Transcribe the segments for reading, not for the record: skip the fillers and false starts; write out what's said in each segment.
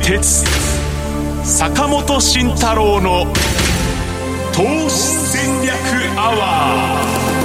哲坂本慎太郎の投資戦略アワ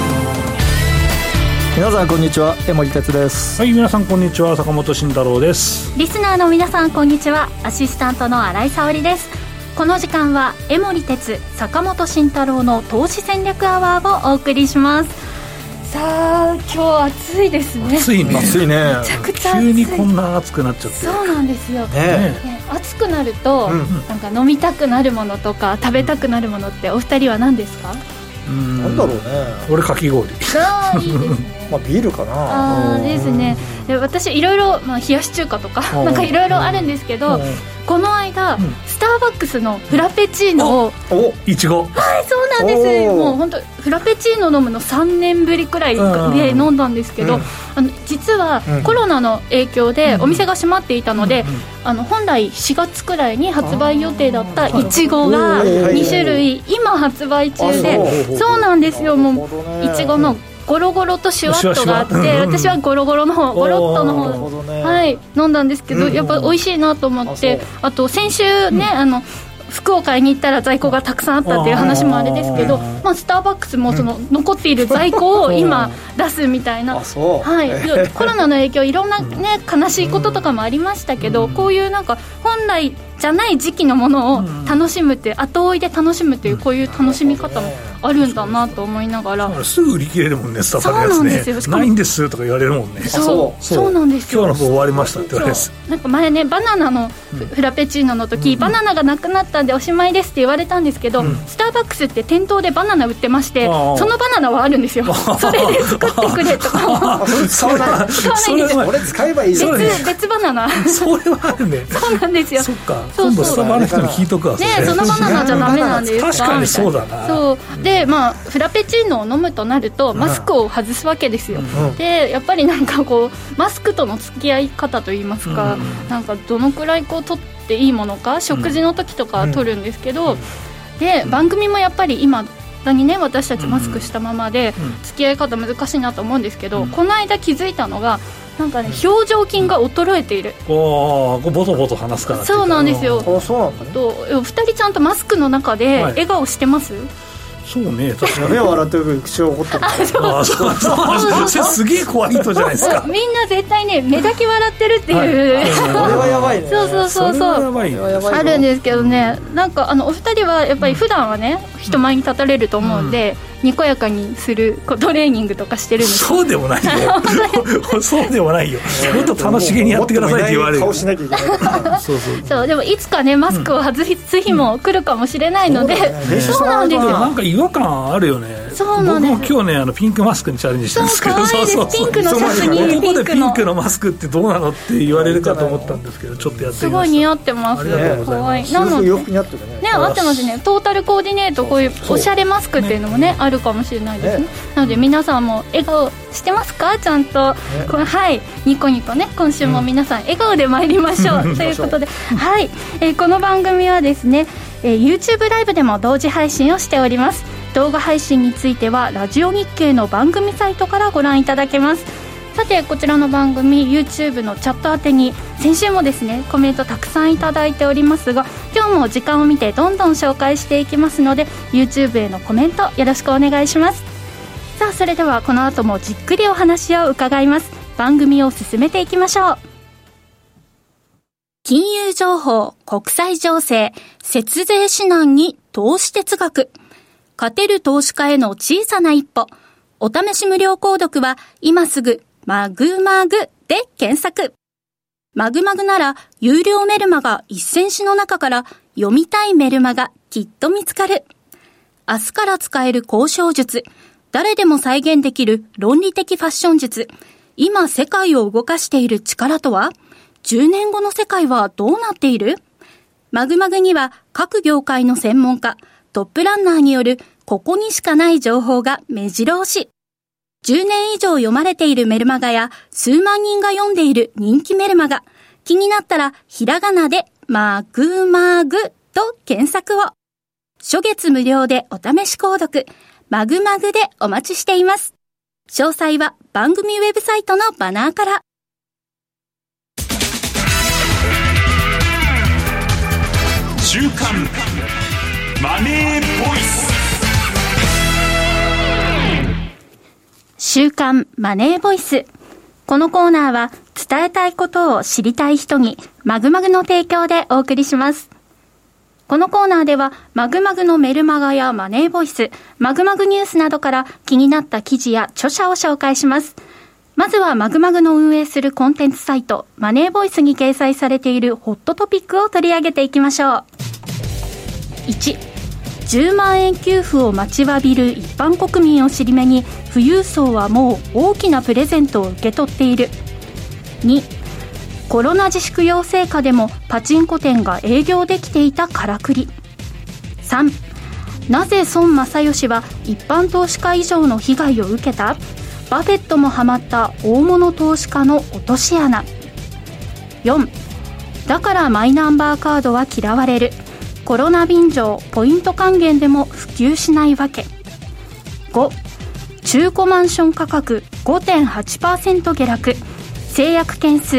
ー。皆さんこんにちは、江森哲です。 はい、皆さんこんにちは、坂本慎太郎です。 リスナーの皆さんこんにちは、アシスタントの新井沙織です。この時間は江森哲坂本慎太郎の投資戦略アワーをお送りします。さあ、今日暑いですね。 暑いね。 暑いね。 めちゃくちゃ暑い。 急にこんな暑くなっちゃって。 そうなんですよ、暑くなると、なんか飲みたくなるものとか食べたくなるものってお二人は何ですか？ なんだろうね。 俺かき氷。 いいですね。 まあ、ビールかな。 ですね。で、私いろいろ、冷やし中華とかなんかいろいろあるんですけど、この間、スターバックスのフラペチーノをいちご。 はい、そうなんです。もう本当フラペチーノ飲むの3年ぶりくらいで飲んだんですけど、実はコロナの影響でお店が閉まっていたので、本来4月くらいに発売予定だったいちごが2種類今発売中で、そうなんですよ。もういちごのゴロゴロとシュワッとがあって、私はゴロゴロの方、ゴロッとの方、はい、飲んだんですけど、やっぱ美味しいなと思って、あと先週ね、服を買いに行ったら在庫がたくさんあったっていう話もあれですけど、スターバックスもその残っている在庫を今出すみたいな、はい、コロナの影響いろんな、ね、悲しいこととかもありましたけど、こういうなんか本来じゃない時期のものを楽しむっていう、後追いで楽しむという、こういう楽しみ方もあるんだなと思いながら、 すぐ売り切れるもんね、スタバのやつね。ないんですとか言われるもんね。 そうなんですよ。 今日の分終わりましたって言われます。 なんか前ね、バナナのフラペチーノの時、バナナがなくなったんでおしまいですって言われたんですけど、スターバックスって店頭でバナナ売ってまして、そのバナナはあるんですよ。それで作ってくれとか使わないんですよ。 これ使えばいいじゃん。 別バナナそれはあるね。 そうなんですよ。 そっか、今度スタバの人に聞いとくわ。 ね、そのバナナじゃダメなんですか？ 確かにそうだな。 そうで、フラペチーノを飲むとなるとマスクを外すわけですよ。で、やっぱりなんかこうマスクとの付き合い方といいますか、なんかどのくらいこう取っていいものか、食事の時とか取るんですけど、で番組もやっぱり今にね、私たちマスクしたままで付き合い方難しいなと思うんですけど、この間気づいたのが、なんかね、表情筋が衰えている。 ボトボト話すから。 そうなんですよ。 そうなんだね。 2人ちゃんとマスクの中で笑顔してます？ そうね、確かに目を笑ってる口を怒ってる。 それすげえ怖い人じゃないですか。 みんな絶対ね、目だけ笑ってるっていう、 それはやばいね。 そうあるんですけどね、なんかお二人はやっぱり普段はね、人前に立たれると思うんで、にこやかにするトレーニングとかしてるんですか？ そうでもないよ。そうでもないよ。もっと楽しげにやってくださいって言われる。 顔しなきゃいけない。 そうでもいつかね、マスクを外す日も来るかもしれないので、そうなんですよ。 なんか違和感あるよね。 そうなんです。 僕も今日ね、ピンクマスクにチャレンジしたんですけど、 そうピンクのシャツにどこでピンクのマスクってどうなのって言われるかと思ったんですけど、ちょっとやってみました。 すごい似合ってます。 ありがとうございます。 なのでよく似合ってるね。 合ってますね。トータルコーディネート、こういうおしゃれマスクっていうのもね、あるかもしれないですね。なので皆さんも笑顔してますか？ちゃんと、はい、ニコニコね、今週も皆さん笑顔で参りましょうということで、はい、この番組はですね、YouTube ライブでも同時配信をしております。動画配信についてはラジオ日経の番組サイトからご覧いただけます。さて、こちらの番組 YouTube のチャット宛てに先週もですね、コメントたくさんいただいておりますが、今日も時間を見てどんどん紹介していきますので、 YouTube へのコメントよろしくお願いします。さあ、それではこの後もじっくりお話を伺います。番組を進めていきましょう。金融情報、国際情勢、節税指南に投資哲学、勝てる投資家への小さな一歩。お試し無料購読は今すぐマグマグで検索。マグマグなら有料メルマガ1000種の中から読みたいメルマガきっと見つかる。明日から使える交渉術、誰でも再現できる論理的ファッション術、今世界を動かしている力とは？ 10 年後の世界はどうなっている？マグマグには各業界の専門家、トップランナーによるここにしかない情報が目白押し。10年以上読まれているメルマガや数万人が読んでいる人気メルマガ。気になったらひらがなでマグマグと検索を。初月無料でお試し購読。マグマグでお待ちしています。詳細は番組ウェブサイトのバナーから。 週刊マネーボイス。 週刊マネーボイス。このコーナーは伝えたいことを知りたい人にマグマグの提供でお送りします。このコーナーではマグマグのメルマガやマネーボイス、マグマグニュースなどから気になった記事や著者を紹介します。まずはマグマグの運営するコンテンツサイトマネーボイスに掲載されているホットトピックを取り上げていきましょう。1、10万円給付を待ちわびる一般国民を尻目に富裕層はもう大きなプレゼントを受け取っている。2、コロナ自粛要請下でもパチンコ店が営業できていたからくり。3、なぜ孫正義は一般投資家以上の被害を受けた？バフェットもハマった大物投資家の落とし穴。4、だからマイナンバーカードは嫌われる。コロナ便乗ポイント還元でも普及しないわけ。5、中古マンション価格 5.8% 下落。成約件数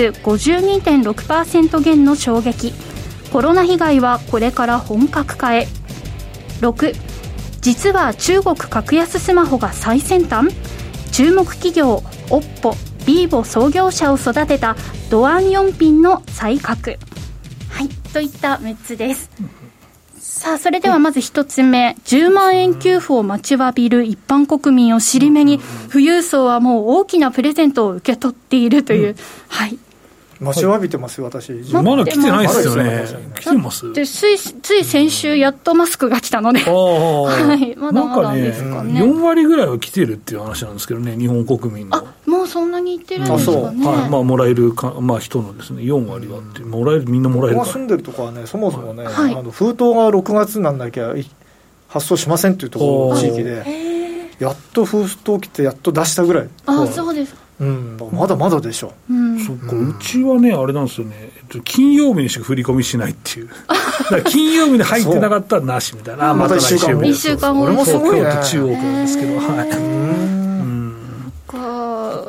52.6% 減の衝撃。コロナ被害はこれから本格化へ。6、実は中国格安スマホが最先端。注目企業 OPPO、vivo 創業者を育てたドアンヨンピンの再拡。はい、といった6つです。さあ、それではまず1つ目、10万円給付を待ちわびる一般国民を尻目に富裕層はもう大きなプレゼントを受け取っているという、はい、 待ちわびてますよ、私。 まだ来てないですよね。来てます。 でつい先週やっとマスクが来たので、はい、まだまだですかね。 4割ぐらいは来てるっていう話なんですけどね、日本国民の。 もうそんなにいってるんですかね。 はい、まあ、もらえるか、まあ、人のですね4割はってもらえる、みんなもらえるから。 僕が住んでるとこはね、そもそもね、 はい、 封筒が6月になんなきゃ発送しませんっていうところの地域で、やっと封筒来てやっと出したぐらい。 そうですか。 うん、まだまだでしょ。 そっか、うちはねあれなんですよね、金曜日にしか振り込みしないっていうだから金曜日に入ってなかったらなしみたいな。 また1週間後。 これもすごいね。中央区なんですけど、はい、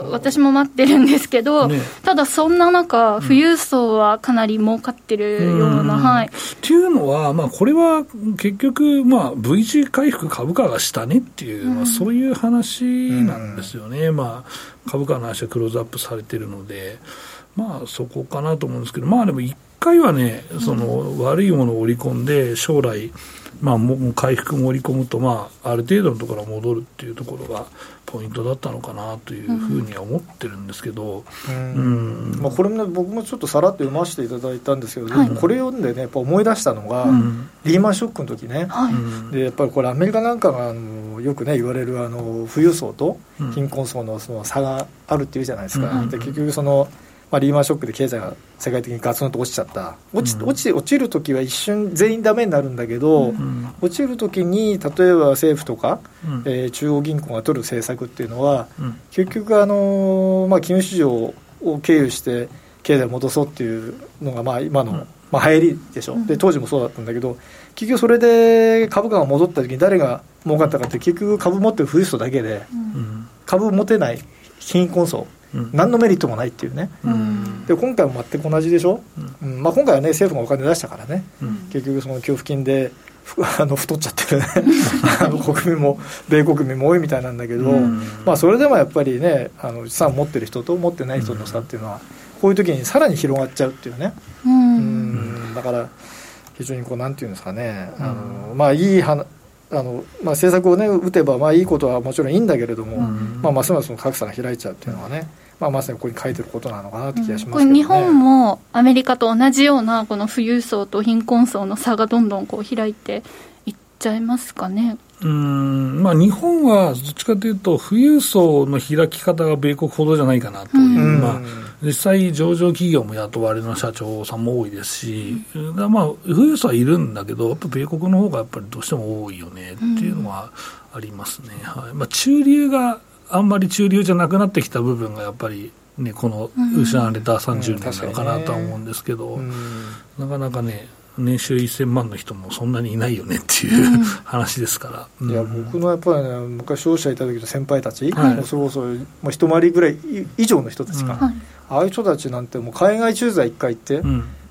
私も待ってるんですけど、ね、ただそんな中富裕層はかなり儲かってるような、はい、 っていうのは、まあ、これは結局、まあ、V 字回復株価がしたねっていう、まあ、そういう話なんですよね。まあ、株価の話はクローズアップされてるので、まあ、そこかなと思うんですけど、まあでも一回はね、その悪いものを織り込んで将来、まあ、もう回復も織り込むと、まあ、ある程度のところは戻るっていうところがポイントだったのかなというふうには思ってるんですけど、 まあ、これもね、僕もちょっとさらっと読ませていただいたんですけど、はい、これ読んでねやっぱ思い出したのが、リーマンショックの時ね、でやっぱりこれアメリカなんかがよくね言われる富裕層と貧困層のその差があるっていうじゃないですか。で結局そのまあ、リーマンショックで経済が世界的にガツンと落ちちゃった。落ちるときは一瞬全員ダメになるんだけど、落ちるときに例えば政府とか、中央銀行が取る政策っていうのは、結局まあ、金融市場を経由して経済を戻そうっていうのがまあ今の、まあ、流行りでしょ。で当時もそうだったんだけど、結局それで株価が戻ったときに誰が儲かったかって結局株持ってる富裕層だけで、株持てない貧困層何のメリットもないっていうね、で今回も全く同じでしょ、まあ、今回はね政府がお金出したからね、結局その給付金で太っちゃってるね国民も米国民も多いみたいなんだけど、まあ、それでもやっぱりね資産を持ってる人と持ってない人の差っていうのはこういう時にさらに広がっちゃうっていうね、だから非常にこうなんていうんですかね、まあいいまあ、政策を、ね、打てばまあいいことはもちろんいいんだけれども、まあ、ますますの格差が開いちゃうっていうのはね、まあ、まさにここに書いてることなのかなって気がしますけどね。 これ日本もアメリカと同じようなこの富裕層と貧困層の差がどんどんこう開いていっちゃいますかね。 まあ、日本はどっちかというと富裕層の開き方が米国ほどじゃないかなという、まあ、実際上場企業も雇われの社長さんも多いですし、まあ、富裕層はいるんだけどやっぱ米国の方がやっぱりどうしても多いよねっていうのはありますね、はい。まあ、中流があんまり中流じゃなくなってきた部分がやっぱり、ね、この失われた30年なのかなとは思うんですけど、なかなかね年収1000万の人もそんなにいないよねっていう話ですから、 いや僕のやっぱりね昔商社いた時の先輩たち、もうそろそろもう一回りぐらい以上の人たちが、ああいう人たちなんてもう海外駐在1回行って、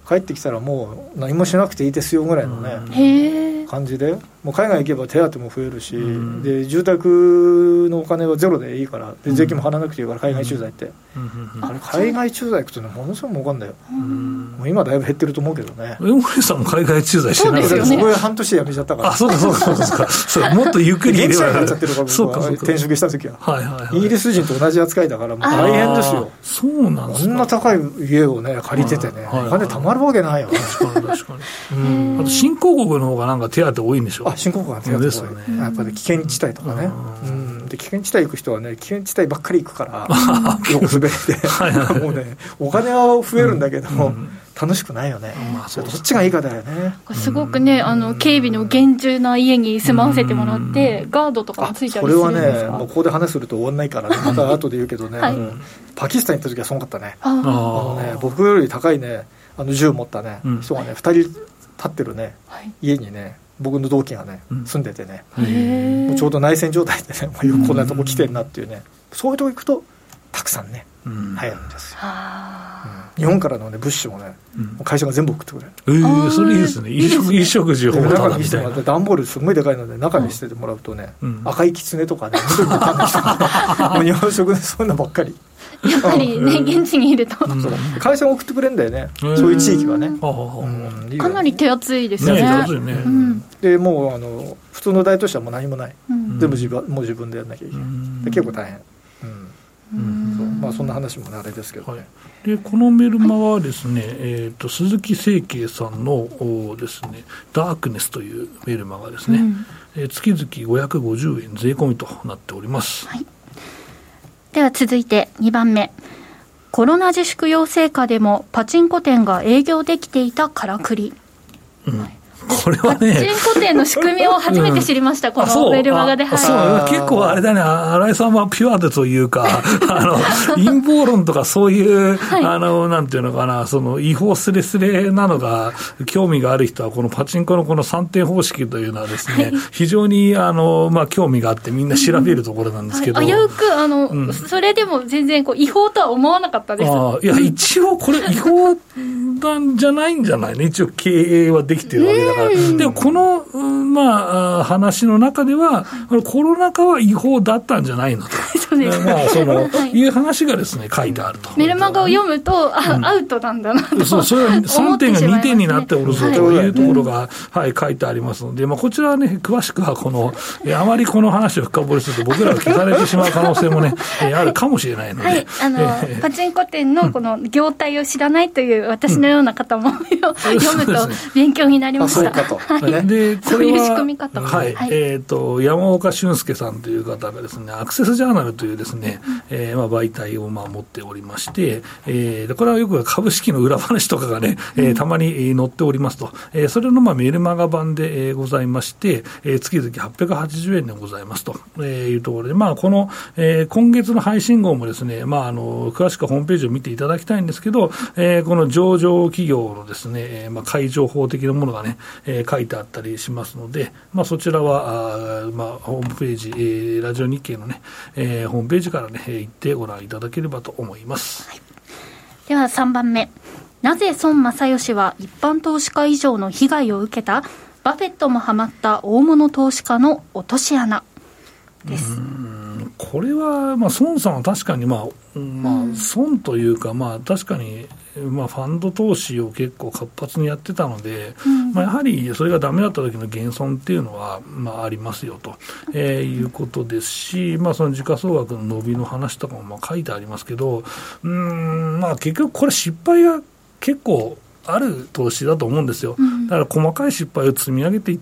帰ってきたらもう何もしなくていいですよぐらいのね、感じでもう海外行けば手当も増えるし、で住宅のお金はゼロでいいから、で税金も払わなくていいから海外駐在って、あれ海外駐在行くというのはものすごく儲かるんだよ。もう今だいぶ減ってると思うけどね。 江森さんも海外駐在してないですよね。僕半年で辞めちゃったから。 あ、そうですかそうもっとゆっくりいれば現地になっちゃってるから僕は転職した時は、イギリス人と同じ扱いだからもう大変ですよ。 そうなんですか。 こんな高い家をね借りててね、お金貯まるわけないよね。 確かにあと新興国の方がなんか手当多いんでしょ。 新興国が手当多いですよね。やっぱり危険地帯とかね、で危険地帯行く人はね危険地帯ばっかり行くから横滑りでもうねお金は増えるんだけど、楽しくないよね。どっちがいいかだよね。 すごくね警備の厳重な家に住まわせてもらって、ガードとかもついたりするんですか。 それはねもうここで話すると終わんないからね、また後で言うけどね、パキスタン行った時はすごかったね。僕より高いね銃を持ったね、人がね2人立ってるね、家にね僕の同期がね、住んでてね、もうちょうど内戦状態でね、もうこんなとこ来てんなっていうね、そういうとこ行くとたくさんね、入るんですよ。日本からのね物資もね、会社が全部送ってくれる。 それいいですね。いい食事を中にしてもらって段ボールすごいでかいので中にしててもらうとね、赤いキツネとかね緑のタヌキとかもう日本食でそういうのばっかり。 やっぱりね現地にいると会社が送ってくれるんだよね、そういう地域はね。 かなり手厚いですね。 でもう普通の大都市はもう何もない、全部もう自分でやんなきゃいけない。結構大変。そんな話もねあれですけどね。 でこのメルマはですね、鈴木成慶さんのですねダークネスというメルマがですね、月々550円税込みとなっております。 では続いて2番目、コロナ自粛要請下でもパチンコ店が営業できていたからくり。 これはね、 パチンコ店の仕組みを初めて知りました、このメルマガで。 結構あれだね、新井さんはピュアでというか陰謀論とかそういう、なんていうのかな、その違法スレスレなのが興味がある人はこのパチンコのこの3点方式というのはですね、非常に興味があってみんな調べるところなんですけど、 危うくそれでも全然違法とは思わなかったです。 いや一応これ違法なんじゃないんじゃないね、一応経営はできてるわけだから。でもこの、話の中ではコロナ禍は違法だったんじゃないのという話がですね書いてあると。 メルマガを読むとアウトなんだなと。 それは3点が2点になっておるぞというところが、書いてありますので、こちらはね詳しくはあまりこの話を深掘りすると僕らが消されてしまう可能性もねあるかもしれないので、 パチンコ店のこの業態を知らないという私のような方も読むと勉強になりました。 でこれは仕組み方、 山岡俊介さんという方がですねアクセスジャーナルというですね、媒体を持っておりまして、これはよく株式の裏話とかがね、たまに載っておりますと、それのメルマガ版でございまして、月々880円でございますというところで、この、今月の配信号もですね、詳しくはホームページを見ていただきたいんですけど、この上場企業のですね、会場法的なものがね、書いてあったりしますので、そちらはホームページ、ラジオ日経のね、ホームページからね行ってご覧いただければと思います。 では3番目、なぜ孫正義は一般投資家以上の被害を受けた。バフェットもハマった大物投資家の落とし穴です。 これは、孫さんは確かに、損というか、確かに、ファンド投資を結構活発にやってたので、やはりそれがダメだった時の減損っていうのは、ありますよと、いうことですし、その時価総額の伸びの話とかも書いてありますけど、結局これ失敗が結構ある投資だと思うんですよ。だから細かい失敗を積み上げていって、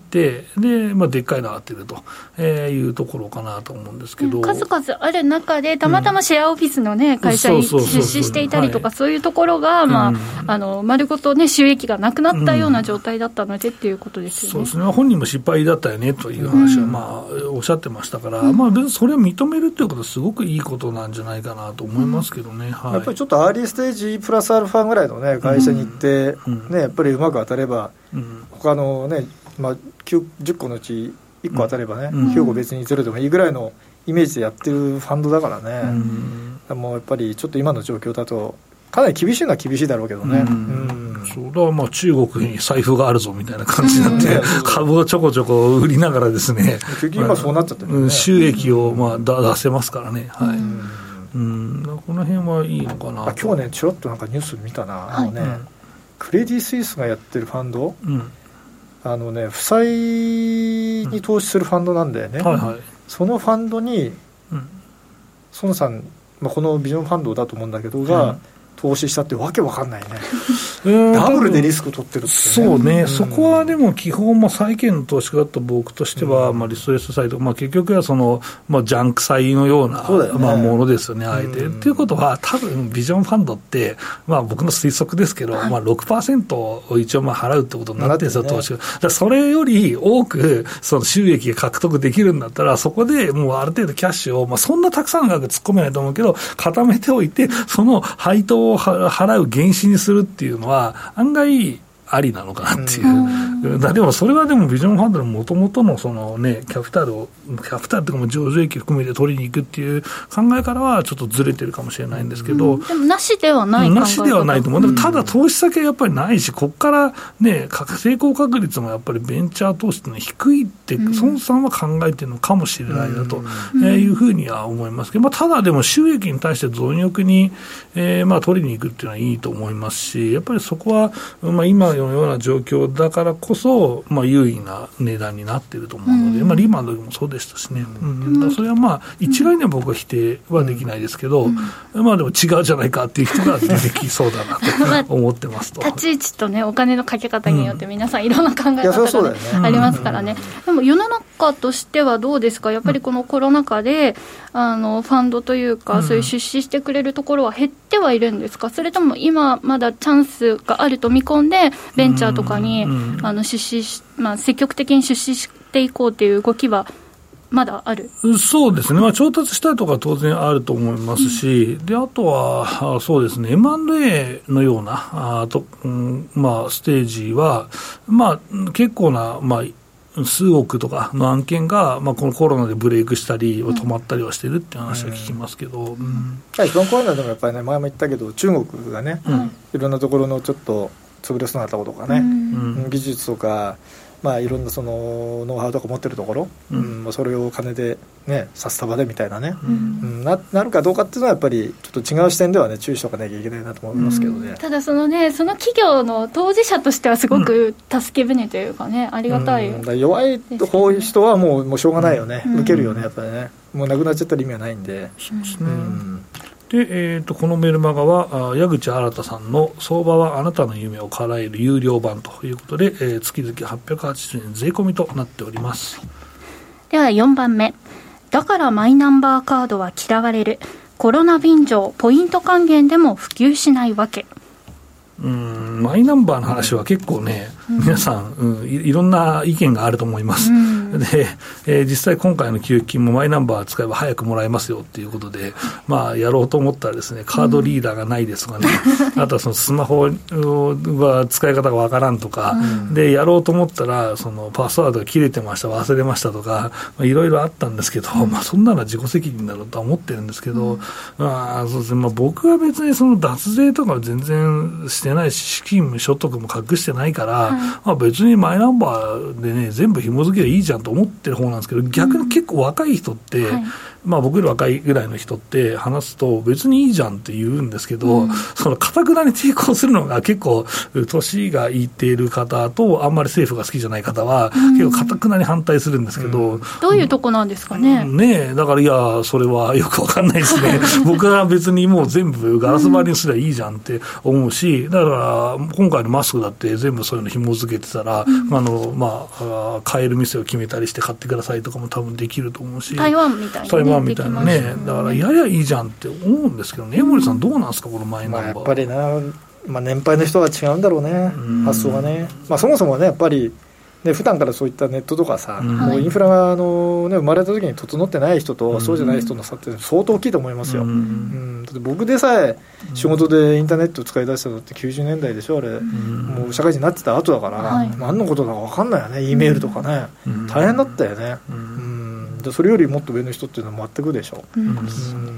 で、でっかいのがってるというところかなと思うんですけど、 数々ある中でたまたまシェアオフィスの、ね、会社に出資していたりとか、そういうところが、丸ごと、ね、収益がなくなったような状態だったのでっていうことですよね。 そうですね、本人も失敗だったよねという話は、おっしゃってましたから、それを認めるということはすごくいいことなんじゃないかなと思いますけどね。 やっぱりちょっとアーリーステージプラスアルファぐらいの、ね、会社に行って、やっぱりうまく当たれば、他のね、10個のうち1個当たればね、9個別にゼロでもいいぐらいのイメージでやってるファンドだからね、もうやっぱりちょっと今の状況だとかなり厳しいのは厳しいだろうけどね、 そうだからまあ中国に財布があるぞみたいな感じになって、株をちょこちょこ売りながらですね、 結局今そうなっちゃってる、ね、 収益をまあ出せますからね、はい、この辺はいいのかな。 今日ねちょっとなんかニュース見たな、クレディ・スイスがやってるファンド、負債に投資するファンドなんだよね、そのファンドに、孫さん、このビジョンファンドだと思うんだけどが、投資したってわけわかんないねダブルでリスク取ってるってね。 そうね、そこはでも基本債券の投資家だった僕としては、リストレス債とか、結局はジャンク債のようなものですよね、あえて。ということは多分ビジョンファンドって、僕の推測ですけど、6% を一応払うってことになってるんですよ、投資家。だからそれより多く収益が獲得できるんだったら、そこでもうある程度キャッシュを、そんなたくさんの額突っ込めないと思うけど固めておいて、その配当を払う原資にするっていうのは案外ありなのかなっていう、でもそれはでもビジョンファンドの元々のキャピタルというか上場益含めて取りに行くっていう考えからはちょっとずれてるかもしれないんですけど、 でもなしではない考え方、 なしではないと思う。でもただ投資先はやっぱりないし、ここからね成功確率もやっぱりベンチャー投資ってのは低いって孫さんは考えてるのかもしれないなというふうには思いますけど、ただでも収益に対して貪欲に取りに行くっていうのはいいと思いますし、やっぱりそこは今のような状況だからこそ、優位な値段になっていると思うので、リーマンの時もそうでしたしね、それは一概には僕は否定はできないですけど、でも違うじゃないかっていう人が出てきそうだなと思ってますと。 立ち位置とね、お金のかけ方によって皆さんいろんな考え方が、ありますからね。でも世の中としてはどうですか、やっぱりこのコロナ禍でファンドというか、そういう出資してくれるところは減ってはいるんですか、それとも今まだチャンスがあると見込んでベンチャーとかに出資積極的に出資していこうという動きはまだある？ そうですね、調達したいとか当然あると思いますし、であとはそうですね、M&A のようなステージは、結構な、数億とかの案件が、このコロナでブレイクしたり止まったりはしてるっていう話は聞きますけど、 一番怖いのはでもやっぱりね、前も言ったけど中国がね、いろんなところのちょっと潰れそうなところとかね、技術とか、いろんなそのノウハウとか持ってるところ、それを金で、ね、札束でみたいなね、なるかどうかっていうのはやっぱりちょっと違う視点ではね注意しておかなきゃいけないなと思いますけどね。 ただその企業の当事者としてはすごく助け舟というかね、ありがたい、 弱い方人はもうしょうがないよね、受けるよねやっぱりね、もうなくなっちゃったら意味はないんで。 そうですね。でこのメルマガは矢口新さんの相場はあなたの夢を叶える有料版ということで、月々880円税込みとなっております。 では4番目、だからマイナンバーカードは嫌われる、コロナ便乗ポイント還元でも普及しないわけ。 マイナンバーの話は結構ね、皆さん、いろんな意見があると思います。で、実際今回の給付金もマイナンバー使えば早くもらえますよっていうことで、やろうと思ったらですね、カードリーダーがないですとかね、あとはそのスマホは使い方がわからんとか、でやろうと思ったらそのパスワードが切れてました、忘れましたとか、いろいろあったんですけど、そんなのは自己責任だろうとは思ってるんですけど、そうですね、僕は別にその脱税とかは全然してないし、資金所得も隠してないから、別にマイナンバーでね全部紐付けでいいじゃんと思ってる方なんですけど、逆に結構若い人って、僕より若いぐらいの人って話すと別にいいじゃんって言うんですけど、その堅くなに抵抗するのが結構年がいっている方と、あんまり政府が好きじゃない方は、結構堅くなに反対するんですけど、 どういうとこなんですかね。 だからいやそれはよくわかんないですね僕は別にもう全部ガラス張りにすればいいじゃんって思うし、だから今回のマスクだって全部そういうの紐付けてたら、買える店を決めたりして買ってくださいとかも多分できると思うし、 台湾みたいなね、だからややいいじゃんって思うんですけどね。江森さんどうなんですか、このマイナンバー。 やっぱりな、年配の人は違うんだろうね、発想がね。そもそもねやっぱりね、普段からそういったネットとかさ、もうインフラが生まれた時に整ってない人とそうじゃない人の差って相当大きいと思いますよ。だって僕でさえ仕事でインターネットを使い出したのって90年代でしょ、あれ。もう社会人になってた後だから、何のことだか分かんないよね、Eメールとかね、大変だったよね。それよりもっと上の人っていうのは全くでしょ。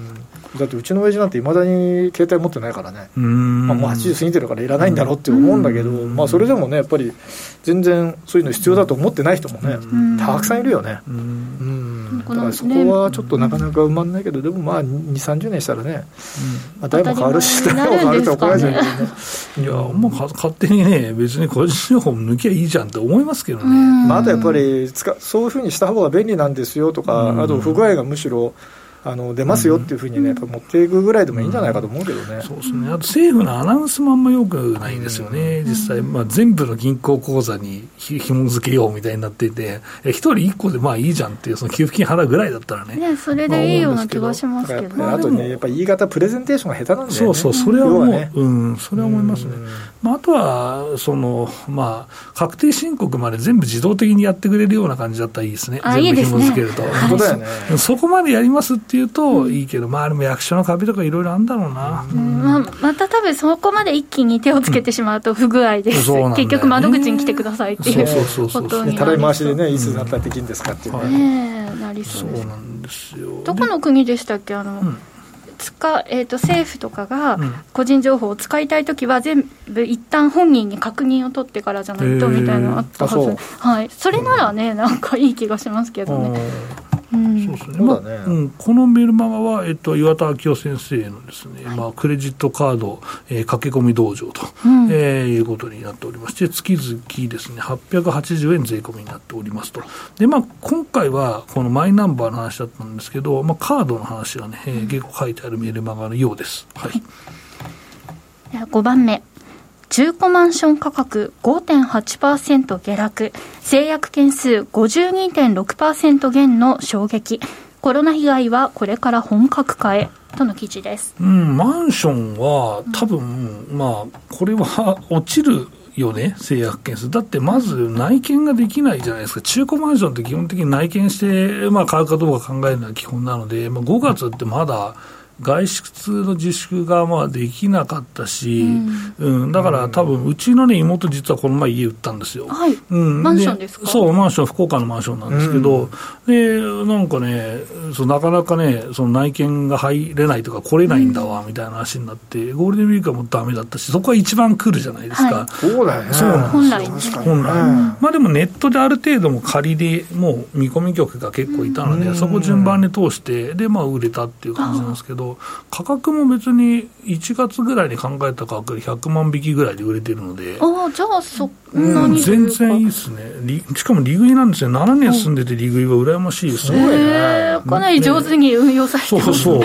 だってうちの親父なんていまだに携帯持ってないからね、もう80過ぎてるからいらないんだろうって思うんだけど、それでもねやっぱり全然そういうの必要だと思ってない人もねたくさんいるよね。だからそこはちょっとなかなか埋まんないけど、でも2、30年したらね、代も変わるし代も変わると怒られちゃうけどね。 いやもう勝手にね別に個人情報抜きゃいいじゃんって思いますけどね。 あとやっぱりそういうふうにした方が便利なんですよとか、あと不具合がむしろ出ますよっていうふうにね、やっぱ持っていくぐらいでもいいんじゃないかと思うけどね。 そうですね。あと政府のアナウンスもあんま良くないですよね。実際、全部の銀行口座に紐付けようみたいになっていて、一人一個でいいじゃんっていう、その給付金払うぐらいだったらね。 それでいいような気がしますけど。 あとね、やっぱり言い方、プレゼンテーションが下手なんだよね。 そう、それはもう、それは思いますね。あとは、確定申告まで全部自動的にやってくれるような感じだったらいいですね。全部紐付けると。 本当だよね。 そこまでやりますっていうといいけど、でも役所の壁とかいろいろあるんだろうな。 また多分そこまで一気に手をつけてしまうと不具合です。結局窓口に来てくださいっていうことになりそう。 たらい回しでね、いつになったらできるんですかっていうね。なりそうです。 そうなんですよ。 どこの国でしたっけ、政府とかが個人情報を使いたいときは全部一旦本人に確認を取ってからじゃないとみたいなのあったはず。それならね、なんかいい気がしますけどね。 そうですね。このメルマガは、岩田明夫先生のですね、クレジットカード、駆け込み道場と、いうことになっておりまして、月々ですね、880円税込みになっておりますと。で、今回はこのマイナンバーの話だったんですけど、カードの話がね、結構書いてあるメルマガのようです。 5番目。中古マンション価格 5.8% 下落、成約件数 52.6% 減の衝撃、コロナ被害はこれから本格化へとの記事です。 マンションは多分、これは落ちるよね、成約件数。だってまず内見ができないじゃないですか。中古マンションって基本的に内見して、買うかどうか考えるのが基本なので、5月ってまだ外出の自粛ができなかったし、だから多分うちのね妹実はこの前家売ったんですよ。 マンションですか？ そう、マンション、福岡のマンションなんですけど、でなんかねなかなかねその内見が入れないとか来れないんだわみたいな話になって、ゴールデンウィークはもうダメだったし、そこは一番来るじゃないですか。 そうだよね。 そうなんですよ。 本来、でもネットである程度も仮でもう見込み客が結構いたので、そこ順番に通してで売れたっていう感じなんですけど、価格も別に1月ぐらいに考えた価格で100万匹ぐらいで売れてるので、 じゃあそんなに全然いいですね。しかも利食いなんですよ。7年住んでて利食いは羨ましいですね。 かなり上手に運用されてますね。 そう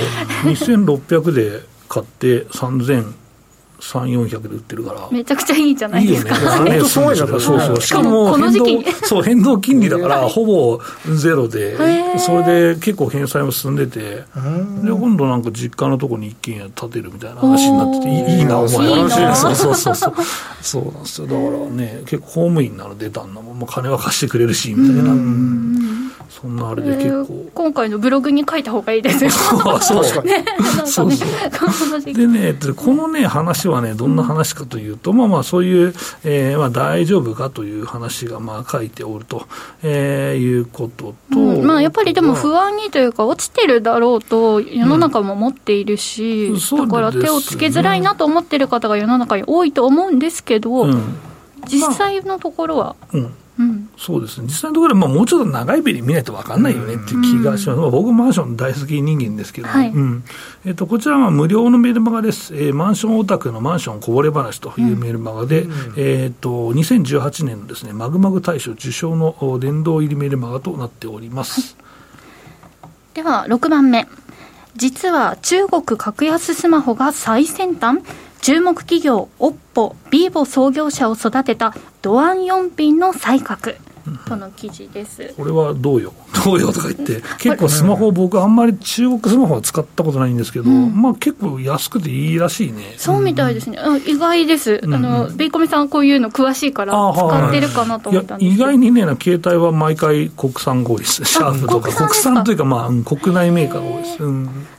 2600で買って3300、400で売ってるからめちゃくちゃいいじゃないですか。 いいよね。そうしかもこの時期変動金利だからほぼゼロで、それで結構返済も進んでて、で今度なんか実家のとこに一軒家建てるみたいな話になってて、いいなお前らしいな。そうなんですよ。だからね結構公務員なので旦那も金は貸してくれるしみたいな、そんなあれで結構、 今回のブログに書いた方がいいですよ。 そうでね、このね話はねどんな話かというと、そういう、大丈夫かという話が書いておると、いうことと、 やっぱりでも不安にというか落ちてるだろうと世の中も思っているし、だから手をつけづらいなと思ってる方が世の中に多いと思うんですけど、実際のところは、 そうですね。実際のところはもうちょっと長い目で見ないと分かんないよねっていう気がします。僕マンション大好き人間ですけど、こちらは無料のメルマガです。マンションオタクのマンションこぼれ話というメルマガで、2018年のですねマグマグ大賞受賞の殿堂入りメルマガとなっております。 では6番目。実は中国格安スマホが最先端。注目企業 OPPO、vivo 創業者を育てたドアン4品の才覚との記事です。 これはどうよとか言って結構スマホ、僕あんまり中国スマホは使ったことないんですけど、結構安くていいらしいね。 そうみたいですね。意外です。ベイコミさんこういうの詳しいから使ってるかなと思ったんですけど、 意外にね携帯は毎回国産が多いです。シャープとか国産というか国内メーカーが多いです。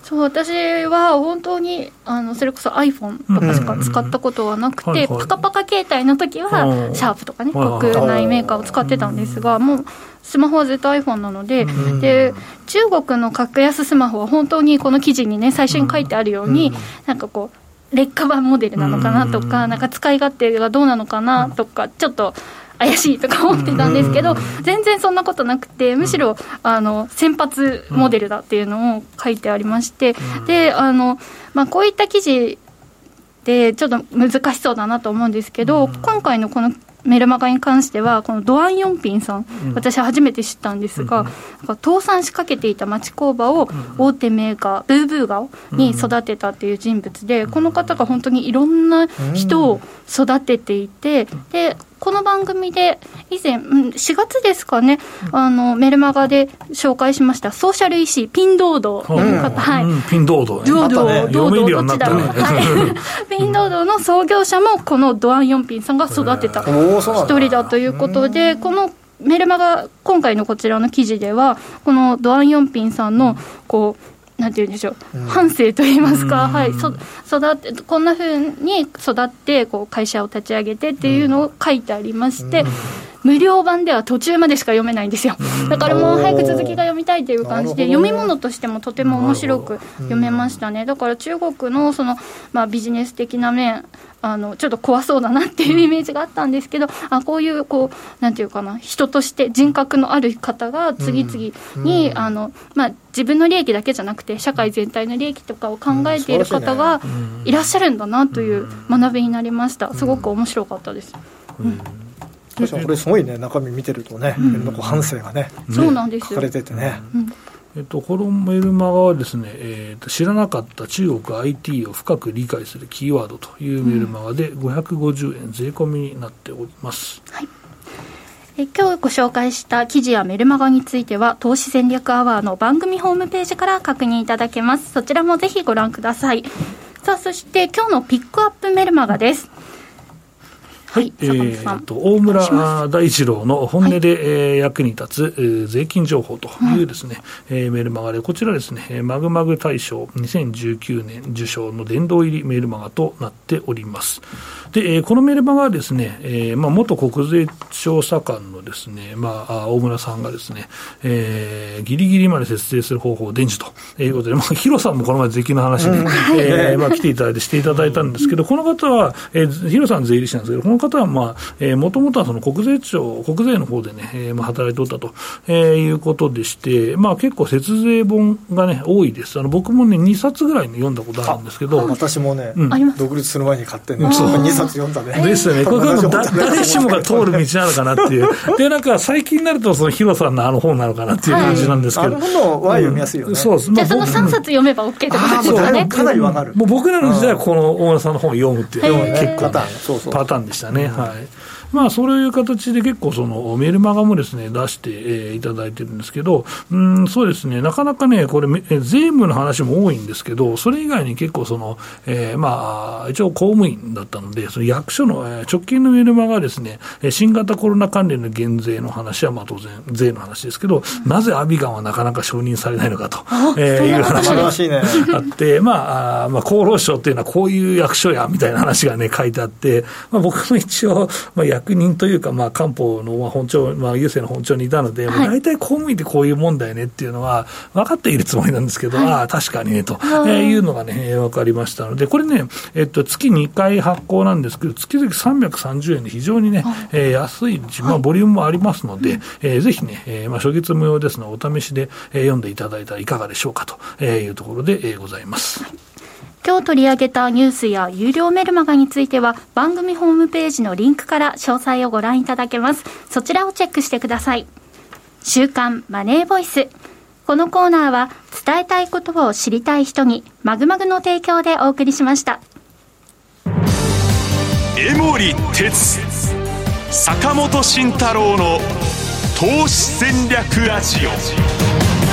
そう、私は本当にそれこそ iPhone とかしか使ったことはなくて、パカパカ携帯の時はシャープとかね、国内メーカーを使ってたんですが、もうスマホは絶対 iPhone なので、で中国の格安スマホは本当にこの記事にね最初に書いてあるように、なんかこう劣化版モデルなのかなとか、なんか使い勝手がどうなのかなとか、ちょっと怪しいとか思ってたんですけど、全然そんなことなくて、むしろ先発モデルだっていうのを書いてありまして、でこういった記事でちょっと難しそうだなと思うんですけど、今回のこのメルマガに関してはこのドアン・ヨンピンさん、私は初めて知ったんですが、倒産しかけていた町工場を大手メーカーブーブーガオに育てたっていう人物で、この方が本当にいろんな人を育てていて、でこの番組で以前、4月ですかね、メルマガで紹介しましたソーシャル医師ピンドードの方、 ピンドードね、読めるようになったね。 ピンドードの創業者もこのドアン・ヨンピンさんが育てた一人だということで、このメルマガ今回のこちらの記事ではこのドアン・ヨンピンさんのこうなんて言うんでしょう、半生といいますか、育ってこんな風に育ってこう会社を立ち上げてっていうのを書いてありまして、無料版では途中までしか読めないんですよ。だからもう早く続きが読みたいという感じで、読み物としてもとても面白く読めましたね。だから中国のその、ビジネス的な面、ちょっと怖そうだなっていうイメージがあったんですけど、こういうなんていうかな、人として人格のある方が次々に、自分の利益だけじゃなくて社会全体の利益とかを考えている方がいらっしゃるんだなという学びになりました。すごく面白かったです。 確かにこれすごいね、中身見てるとね、反省がね、 そうなんです書かれててね。 このメルマガはですね、知らなかった中国 IT を深く理解するキーワードというメルマガで550円税込みになっております。 今日ご紹介した記事やメルマガについては投資戦略アワーの番組ホームページから確認いただけます。そちらもぜひご覧ください。さあ、そして今日のピックアップメルマガです。 大村大二郎の本音で、役に立つ、税金情報というですね、メールマガで、こちらですね、マグマグ大賞2019年受賞の殿堂入りメールマガとなっております。で、このメールマガはですね、元国税調査官のですね、大村さんがですね、ギリギリまで節税する方法を伝授ということで、ヒロさんもこの前税金の話で、来ていただいてしていただいたんですけど、この方は、ヒロさん税理士なんですけど、この方はもともとはその国税の方でね、働いておったと、いうことでして、結構節税本がね多いです。僕もね2冊ぐらい、読んだことあるんですけど、 私もね、独立する前に買ってね、2冊読んだね。 ですよね。これ誰しもが通る道なのかなっていう。で、なんか最近になるとそのヒロさんの本なのかなっていう感じなんですけど。 本は読みやすいよね。 そうです。 じゃあその3冊読めば OK ってことですかね。 かなりわかる。 もう僕らの時代はこの大村さんの本を読むっていう結構パターンでしたね。そういう形で結構そのメルマガもですね出して、いただいてるんですけど、そうですね、なかなかねこれ税務の話も多いんですけど、それ以外に結構その、一応公務員だったので、その役所の、直近のメルマガはですね、新型コロナ関連の減税の話は当然税の話ですけど、なぜアビガンはなかなか承認されないのかと、いう話があって、厚労省っていうのはこういう役所やみたいな話がね書いてあって、僕も一応、役人というか、官報の本庁、郵政の本庁にいたので、大体公務員ってこういうもんだよねっていうのは分かっているつもりなんですけど、確かにねと、いうのがね分かりましたので、これね、月2回発行なんですけど、月々330円で非常にね、安いし、ボリュームもありますので、ぜひね、初月無料ですのでお試しで、読んでいただいたらいかがでしょうかというところで、ございます。 今日取り上げたニュースや有料メルマガについては番組ホームページのリンクから詳細をご覧いただけます。そちらをチェックしてください。週刊マネーボイス。このコーナーは伝えたいことを知りたい人にマグマグの提供でお送りしました。 江守哲、坂本慎太郎の投資戦略ラジオ。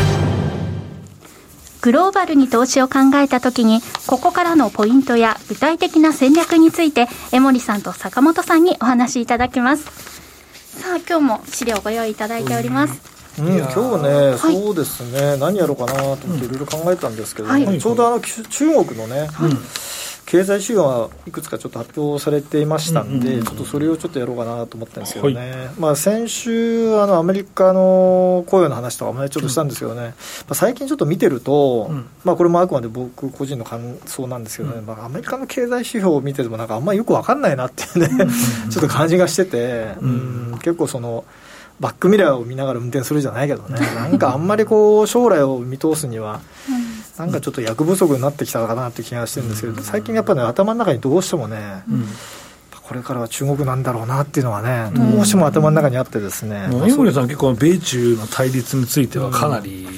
グローバルに投資を考えたときに、ここからのポイントや具体的な戦略について、江守さんと坂本さんにお話しいただきます。さあ、今日も資料をご用意いただいております。 今日ね、そうですね、何やろうかなと思っていろいろ考えたんですけど、ちょうど中国のね、経済指標はいくつかちょっと発表されていましたんで、ちょっとそれをちょっとやろうかなと思ったんですけどね、先週アメリカの雇用の話とかもねちょっとしたんですけどね、最近ちょっと見てると、これもあくまで僕個人の感想なんですけどね、アメリカの経済指標を見ててもなんかあんまりよく分かんないなっていうねちょっと感じがしてて、結構そのバックミラーを見ながら運転するじゃないけどね、なんかあんまりこう将来を見通すにはなんかちょっと役不足になってきたかなって気がしてるんですけど、最近やっぱりね頭の中にどうしてもね、これからは中国なんだろうなっていうのがね、どうしても頭の中にあってですね、 井森さん結構米中の対立についてはかなり、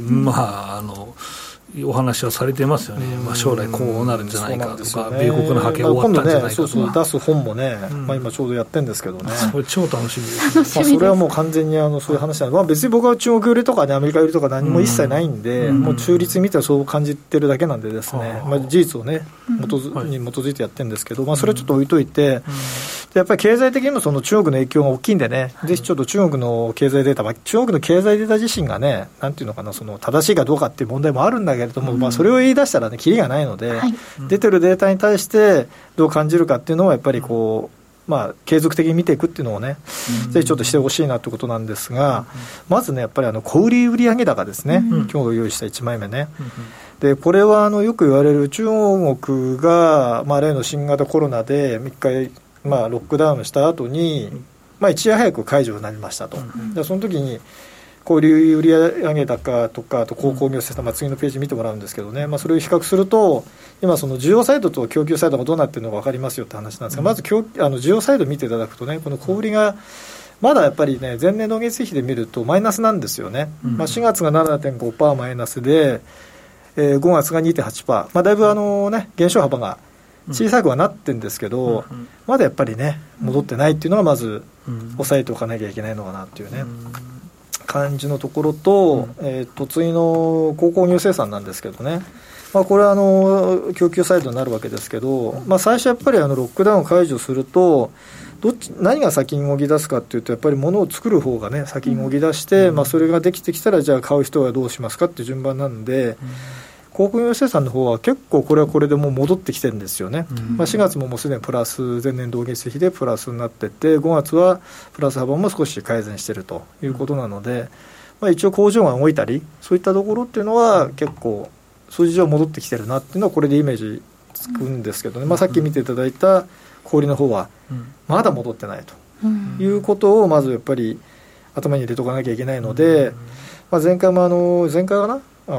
お話はされてますよね、将来こうなるんじゃないかとか、米国の覇権終わったんじゃないかとか、 今度ね、出す本もね、今ちょうどやってるんですけどね、 それ超楽しみですね。 それはもう完全にそういう話なんで、別に僕は中国売りとか、ね、アメリカ売りとか何も一切ないんで、もう中立見てそう感じてるだけなんでですね、事実をねに基づいてやってるんですけど、それはちょっと置いといて、やっぱり経済的にもその中国の影響が大きいんでね、ぜひちょっと中国の経済データ、中国の経済データ自身がね、なんていうのかな、その正しいかどうかっていう問題もあるんだけれども、それを言い出したらね、キリがないので、出てるデータに対してどう感じるかっていうのをやっぱりこう、継続的に見ていくっていうのをね、ぜひちょっとしてほしいなということなんですが、まずね、やっぱり小売売上高ですね、今日用意した1枚目ね。でこれはよく言われる中国が、例の新型コロナで3日ロックダウンした後に、一夜早く解除になりましたと。でその時に小売売上高とか、あと鉱工業生産、次のページ見てもらうんですけどね、それを比較すると、今その需要サイドと供給サイドがどうなっているのか分かりますよって話なんですが、まず需要サイド見ていただくとね、この小売がまだやっぱりね、前年同月比で見るとマイナスなんですよね。4月が 7.5% マイナスで、5月が 2.8%、だいぶ減少幅が小さくはなってるんですけど、まだやっぱりね戻ってないっていうのがまず押さえておかなきゃいけないのかなっていうね、感じのところと、次の鉱工業生産なんですけどね、これは供給サイドになるわけですけど、最初やっぱりロックダウンを解除すると何が先に動き出すかっていうと、やっぱり物を作る方がね先に動き出して、それができてきたらじゃあ買う人はどうしますかっていう順番なんで、鉱工業生産の方は結構これはこれでもう戻ってきてるんですよね。4月ももうすでにプラス、前年同月比でプラスになってて、5月はプラス幅も少し改善しているということなので、一応工場が動いたりそういったところっていうのは結構数字上戻ってきてるなっていうのはこれでイメージつくんですけどね、さっき見ていただいた小売の方はまだ戻ってないということをまずやっぱり頭に入れておかなきゃいけないので、前回かな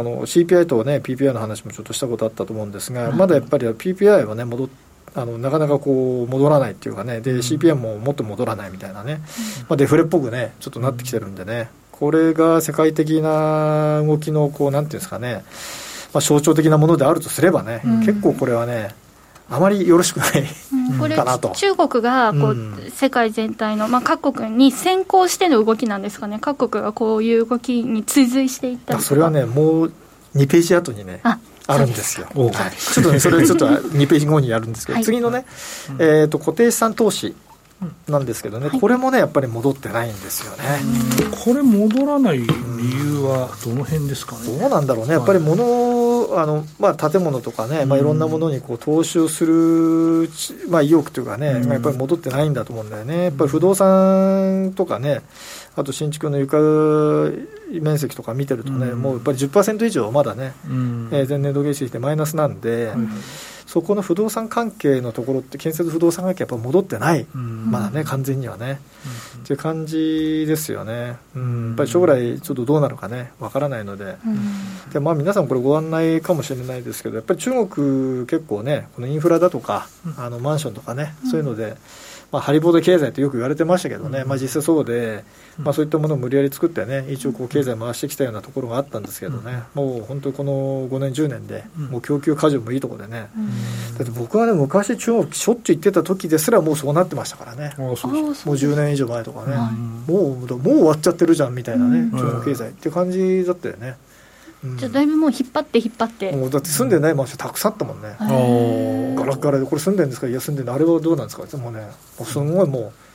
CPI と、ね、PPI の話もちょっとしたことあったと思うんですが、まだやっぱり PPI は、ね、なかなかこう戻らないっていうかね、で CPI ももっと戻らないみたいなね、デフレっぽくねちょっとなってきてるんでね、これが世界的な動きのこうなんていうんですかね、象徴的なものであるとすればね、結構これはねあまりよろしくないかなと。 これ中国がこう、世界全体の、各国に先行しての動きなんですかね。各国がこういう動きに追随していったりとか。 それはねもう2ページ後にねあるんですよ。ちょっとねそれちょっと2ページ後にやるんですけど、次のね、固定資産投資なんですけどね、これもねやっぱり戻ってないんですよね。 これ戻らない理由はどの辺ですかね。 どうなんだろうね、やっぱり建物とかね、いろんなものにこう投資をする、意欲というかね、やっぱり戻ってないんだと思うんだよね。やっぱり不動産とかね、あと新築の床面積とか見てるとね、もうやっぱり 10% 以上まだね、前年同月比でマイナスなんで、そこの不動産関係のところって建設不動産関係やっぱ戻ってない、まだね完全にはね、っていう感じですよね。やっぱり将来ちょっとどうなるかねわからないので、で皆さんこれご案内かもしれないですけど、やっぱり中国結構ねこのインフラだとかマンションとかね、そういうのでハリボード経済ってよく言われてましたけどね、実際そうで、そういったものを無理やり作ってね一応こう経済回してきたようなところがあったんですけどね、もう本当にこの5年10年でもう供給過剰もいいところでね、だって僕はね昔中国しょっちゅう行ってた時ですらもうそうなってましたからね。もう10年以上前とかね、もう終わっちゃってるじゃんみたいなね、中国経済っていう感じだったよね。 じゃあだいぶもう引っ張ってもうだって住んでないマンションたくさんあったもんね。ガラガラでこれ住んでるんですか、いや住んでるのあれはどうなんですか、もうねもうすごいも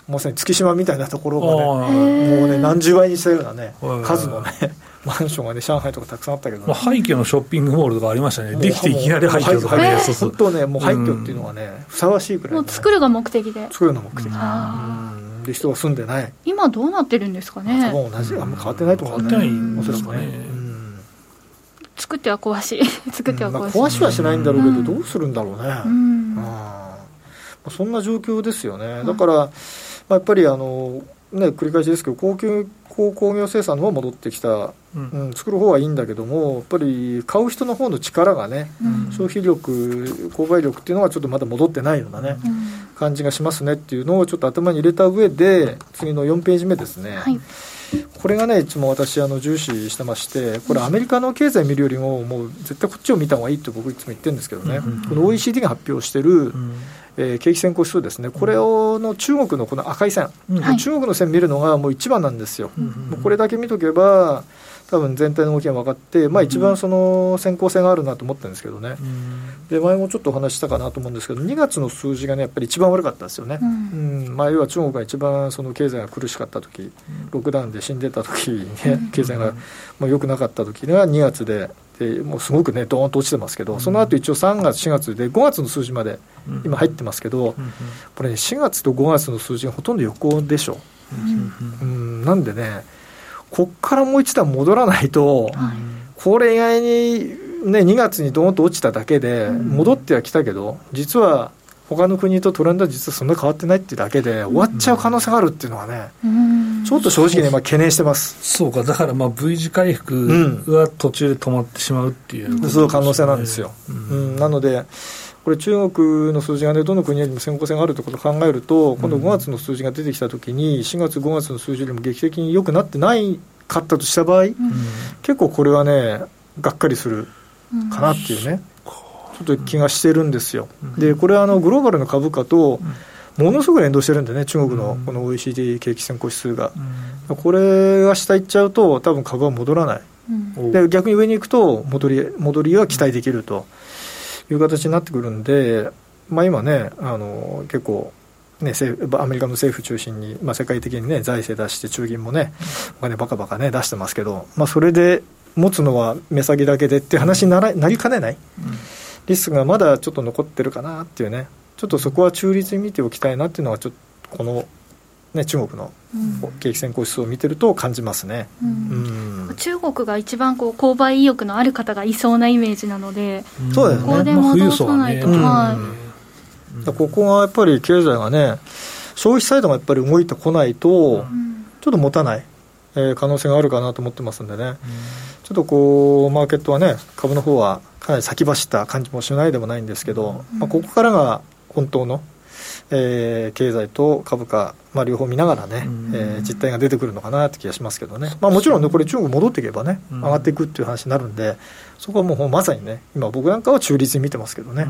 まさに月島みたいなところがね、もうね何十倍にしたようなね数のねマンションがね上海とかたくさんあったけど、ね、 廃墟のショッピングモールとかありましたね。できていきなり廃墟とかね、 本当ねもう廃墟っていうのはね、ふさわしいくらい、ね、 もう作るが目的で、 作るの目的で人が住んでない。 今どうなってるんですかね。 もう同じあんま変わってないと思うね。 変わってないんですかね。 作っては壊し作っては壊し、 壊しはしないんだろうけど、どうするんだろうね。そんな状況ですよね。だから、やっぱり繰り返しですけど工業生産の方は戻ってきた、作る方はいいんだけども、やっぱり買う人の方の力がね、消費力購買力っていうのはちょっとまだ戻ってないようなね、感じがしますねっていうのをちょっと頭に入れた上で、次の4ページ目ですね、これがねいつも私重視してまして、これアメリカの経済見るよりももう絶対こっちを見た方がいいって僕いつも言ってるんですけどね、この OECD が発表してる、景気先行指数ですね、これの中国のこの赤い線、中国の線見るのがもう一番なんですよ。もうこれだけ見とけば多分全体の動きが分かって、一番その先行性があるなと思ってるんですけどね、で前もちょっとお話したかなと思うんですけど、2月の数字がねやっぱり一番悪かったですよね。要は中国が一番その経済が苦しかった時、ロックダウンで死んでた時にね、経済がもう良くなかった時が2月でもうすごくねドーンと落ちてますけど、その後一応3月4月で5月の数字まで今入ってますけど、これね4月と5月の数字がほとんど横でしょ。なんでねこっからもう一段戻らないと、これ以外に、ね、2月にドーンと落ちただけで戻ってはきたけど、実は他の国とトレンドは実はそんな変わってないっていうだけで終わっちゃう可能性があるっていうのはね、ちょっと正直ね懸念してます。 そうか、だからV 字回復は途中で止まってしまうっていう、 そういう可能性なんですよ。なのでこれ中国の数字がねどの国よりも先行性があるということを考えると、今度5月の数字が出てきたときに4月5月の数字よりも劇的に良くなってないかったとした場合、結構これはねがっかりするかなっていうね、ちょっと気がしてるんですよ。でこれはグローバルの株価とものすごく連動してるんでね、中国のこの OECD 景気先行指数が、これが下行っちゃうと多分株は戻らない、で逆に上に行くと戻りが期待できるという形になってくるんで、今ね結構ねアメリカの政府中心に、世界的にね財政出して中銀もねお金バカバカね出してますけど、それで持つのは目先だけでって話になりかねない、リスクがまだちょっと残ってるかなっていうね、ちょっとそこは中立に見ておきたいなっていうのはちょっとこのね、中国の景気先行指数を見てると感じますね。 中国が一番購買意欲のある方がいそうなイメージなので、 そうですね、 ここで戻さないと、 ここがやっぱり経済がね消費サイドがやっぱり動いてこないとちょっと持たない、可能性があるかなと思ってますんでね、ちょっとマーケットはね株の方はかなり先走った感じもしないでもないんですけど、ここからが本当の経済と株価、両方見ながらね、実態が出てくるのかなって気がしますけどね、もちろんねこれ中国戻っていけばね上がっていくっていう話になるんで、そこはもうまさにね今僕なんかは中立に見てますけどね。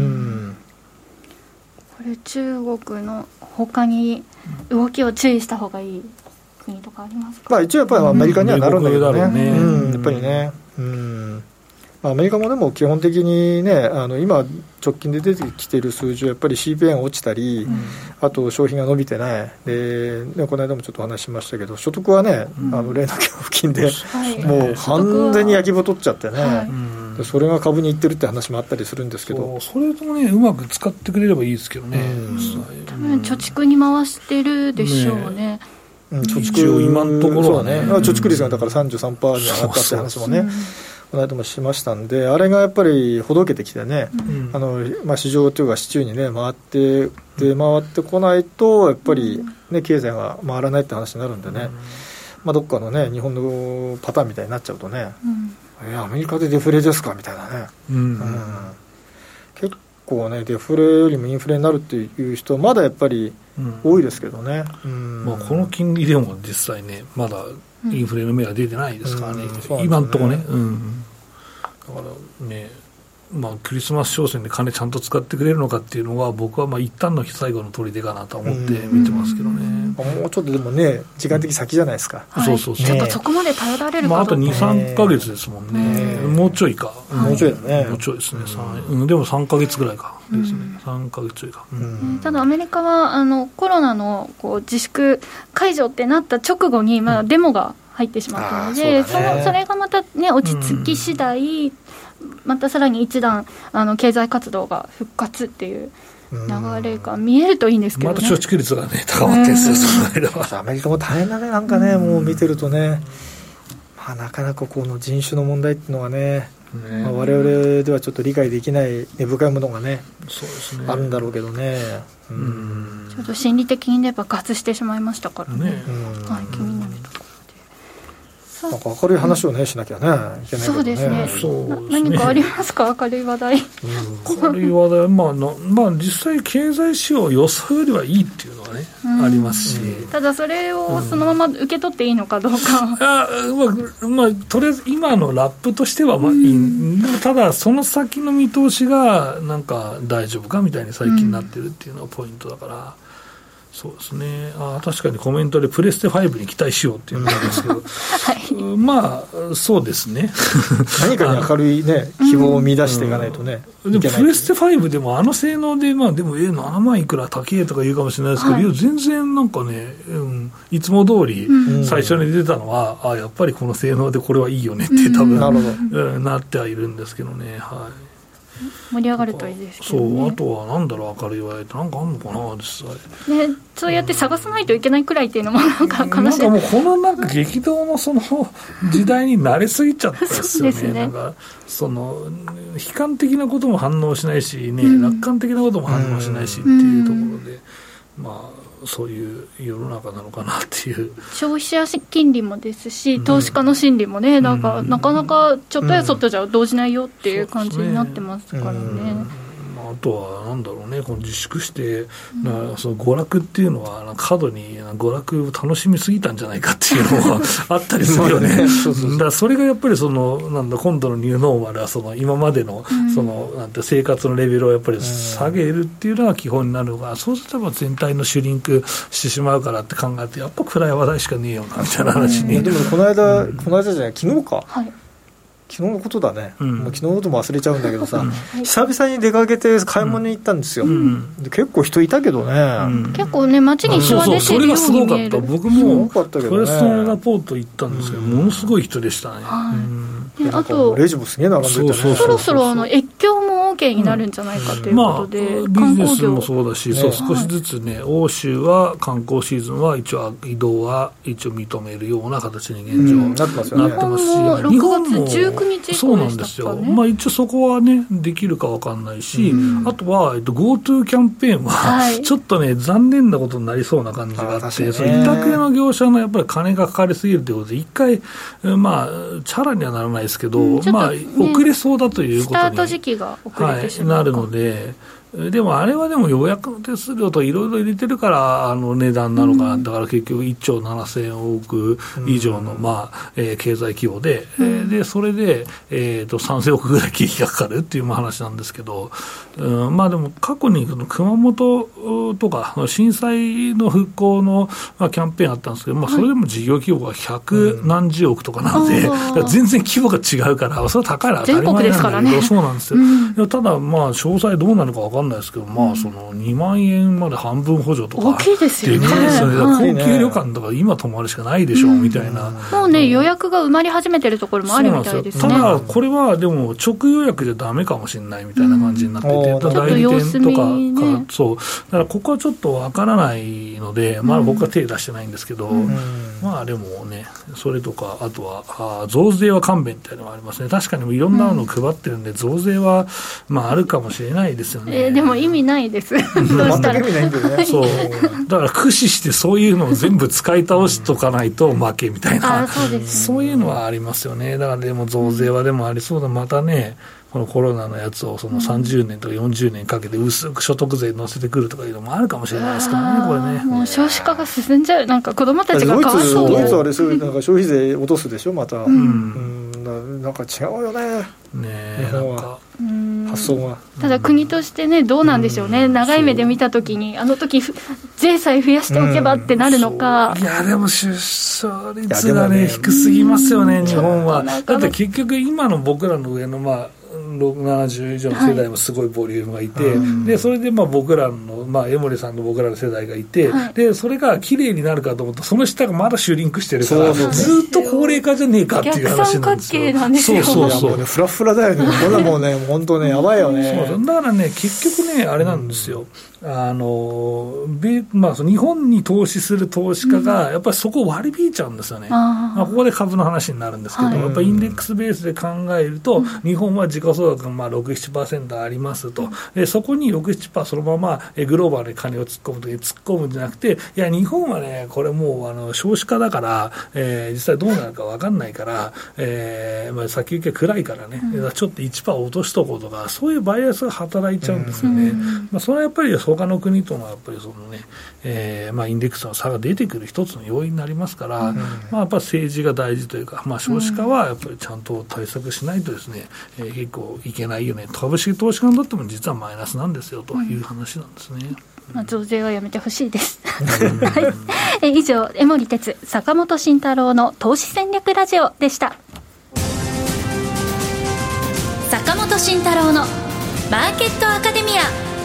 これ中国の他に動きを注意した方がいい国とかありますか？ 一応やっぱりアメリカにはなるんだけどね、やっぱりね、アメリカもでも基本的にね今直近で出てきている数字はやっぱり CPI が落ちたり、あと消費が伸びてないで、この間もちょっとお話ししましたけど、所得はね、例の給付金で、もう完全に焼きぼとっちゃってね、でそれが株にいってるって話もあったりするんですけど、 それともねうまく使ってくれればいいですけどね、 多分貯蓄に回してるでしょうね。 貯蓄今のところはね、貯蓄率がだから 33% に上がったって話もねこの間もしましたんで、あれがやっぱりほどけてきてね、市場というか市中にね回ってこないとやっぱりね経済が回らないって話になるんでね、どっかのね日本のパターンみたいになっちゃうとね、アメリカでデフレですかみたいなね、結構ねデフレよりもインフレになるっていう人はまだやっぱり多いですけどね、 この金利でも実際ねまだインフレの目は出てないですからね、今のところね、だからねクリスマス商戦で金ちゃんと使ってくれるのかっていうのは僕は一旦の最後の砦かなと思って見てますけどね。 もうちょっとでもね時間的先じゃないですか、 そうそうそう、 ちょっとそこまで頼られるかどうか、 あと 2,3 ヶ月ですもんね、もうちょいか、 もうちょいだね、 もうちょいですね、でも3ヶ月ぐらいかですね、3ヶ月ちょいか、 ただアメリカはコロナの自粛解除ってなった直後にデモが入ってしまったので、それがまたね落ち着き次第、またさらに一段経済活動が復活っていう流れが見えるといいんですけどね。 また貯蓄率がね高まってるんですよ、その間は。 アメリカも大変だね、なんかね、もう見てるとね、なかなかこの人種の問題っていうのはね、我々ではちょっと理解できない根深いものがね、 そうですね、 あるんだろうけどね、 ちょっと心理的にね爆発してしまいましたからね、気になるところで、 なんか明るい話をねしなきゃねいけないけどね。 そうですね。何かありますか、明るい話題。 明るい話題、実際経済指標予想よりはいいっていうのはね、ありますし、 ただそれをそのまま受け取っていいのかどうか、 とりあえず今のラップとしてはいい、ただその先の見通しがなんか大丈夫かみたいに最近なってるっていうのがポイントだから、そうですね、確かにコメントでプレステ5に期待しようっていうのがあるんですけど、そうですね何かに明るいね希望を見出していかないとね、 でもプレステ5でも性能ででも7万いくら高えとか言うかもしれないですけど、全然なんかね、いつも通り最初に出たのは、やっぱりこの性能でこれはいいよねって多分、なってはいるんですけどね、 盛り上がるといいですけどね。 そう、あとはなんだろう、明るい話題ってなんかあんのかな、実際、 そうやって探さないといけないくらいっていうのもなんか悲しい。 なんかもうこのなんか激動のその時代に慣れすぎちゃったですよね。そうですね、なんかその悲観的なことも反応しないしね、楽観的なことも反応しないしっていうところで、そういう世の中なのかなっていう。 消費者金利もですし、投資家の心理もね、なかなかちょっとやそっとじゃ動じないよっていう感じになってますからね。 あとはなんだろうね、この自粛して、その娯楽っていうのは過度に娯楽を楽しみすぎたんじゃないかっていうのがあったりするよね。だからそれがやっぱり今度のニューノーマルは今までの生活のレベルをやっぱり下げるっていうのが基本になるのが、そうすると全体のシュリンクしてしまうからって考えて、やっぱ暗い話題しかねえよなみたいな話に。 でもこの間じゃない、昨日か。昨日のことだね、もう昨日のことも忘れちゃうんだけどさ、久々に出かけて買い物に行ったんですよ、で結構人いたけどね、 結構ね街に人は出てるように見える。 それがすごかった。僕もフレストラポート行ったんですけど、ものすごい人でしたね。 あとレジもすげえ並んでてね、 そろそろ越境も OK になるんじゃないかということで、 ビジネスもそうだし、少しずつね、欧州は観光シーズンは一応移動は一応認めるような形に現状なってますし、 日本も6月19日以降でしたかね。 そうなんですよ、一応そこはねできるか分かんないし、あとは、GoTo キャンペーンは、ちょっとね残念なことになりそうな感じがあって、その委託の業者のやっぱり金がかかりすぎるということで、一回チャラにはならないですけど、遅れそうだということに、 スタート時期が遅れてしまう、 なるので、でもあれはでも予約の手数料といろいろ入れてるから値段なのかな、だから結局1兆7000億以上の、経済規模で、でそれで、3000億ぐらい経費がかかるっていう話なんですけど、でも過去に熊本とか震災の復興の、キャンペーンあったんですけど、それでも事業規模が百何十億とかなので、全然規模が違うから、それは高いのは当たり前なんだけど、そうなんですよ。ただ詳細どうなのか分かんないですけど、その2万円まで半分補助とか大きいですよね。 高級旅館とか今泊まるしかないでしょ、みたいな。 もうね、予約が埋まり始めてるところもあるみたいですね。 ただこれはでも直予約じゃダメかもしれないみたいな感じになってて、代理店とかそうだからここはちょっとわからないので、僕は手出してないんですけど、でもね、それとかあとは増税は勘弁みたいなのがありますね。確かにいろんなのを配ってるんで、増税はあるかもしれないですよね。 でも意味ないですどうしたら全く意味ないんだよね。 そうだから駆使してそういうのを全部使い倒しとかないと負けみたいなそういうのはありますよね。だからでも増税はでもありそうだ。またね、このコロナのやつをその30年とか40年かけて薄く所得税乗せてくるとかいうのもあるかもしれないですからね、これね。 もう少子化が進んじゃう。なんか子供たちがかわいそう。 ドイツはあれそういうなんか消費税落とすでしょ、また。なんか違うよね。 ねえ、なんか発想が。 ただ国としてね、どうなんでしょうね、長い目で見たときに、あの時税さえ増やしておけばってなるのか。 いやでも出生率がね低すぎますよね、日本は。だって結局今の僕らの上の70以上の世代もすごいボリュームがいて、でそれで僕らの、江森さんの僕らの世代がいて、でそれが綺麗になるかと思うとその下がまだシュリンクしてるからずっと高齢化じゃねえかっていう話なんですよ。 逆三角形なんですよ。 そうフラフラだよね。これもうね本当ねやばいよね。 そうだからね結局ねあれなんですよ、日本に投資する投資家がやっぱりそこを割り引いちゃうんですよね。ここで株の話になるんですけど、やっぱりインデックスベースで考えると、日本は時価総額が6、7% ありますと、そこに6、7% そのままグローバルに金を突っ込むときに突っ込むんじゃなくて、いや日本はねこれもう少子化だから、実際どうなるか分かんないから、先行きが暗いからね、ちょっと 1% 落としとこうとか、そういうバイアスが働いちゃうんですよね。それはやっぱり他の国とのやっぱりそのね、インデックスの差が出てくる一つの要因になりますから、やっぱり政治が大事というか、少子化はやっぱりちゃんと対策しないとですね、結構いけないよね、株式投資家にとっても実はマイナスなんですよという話なんですね。 増税はやめてほしいです、はい、以上江森哲坂本慎太郎の投資戦略ラジオでした。坂本慎太郎のマーケットアカデミア。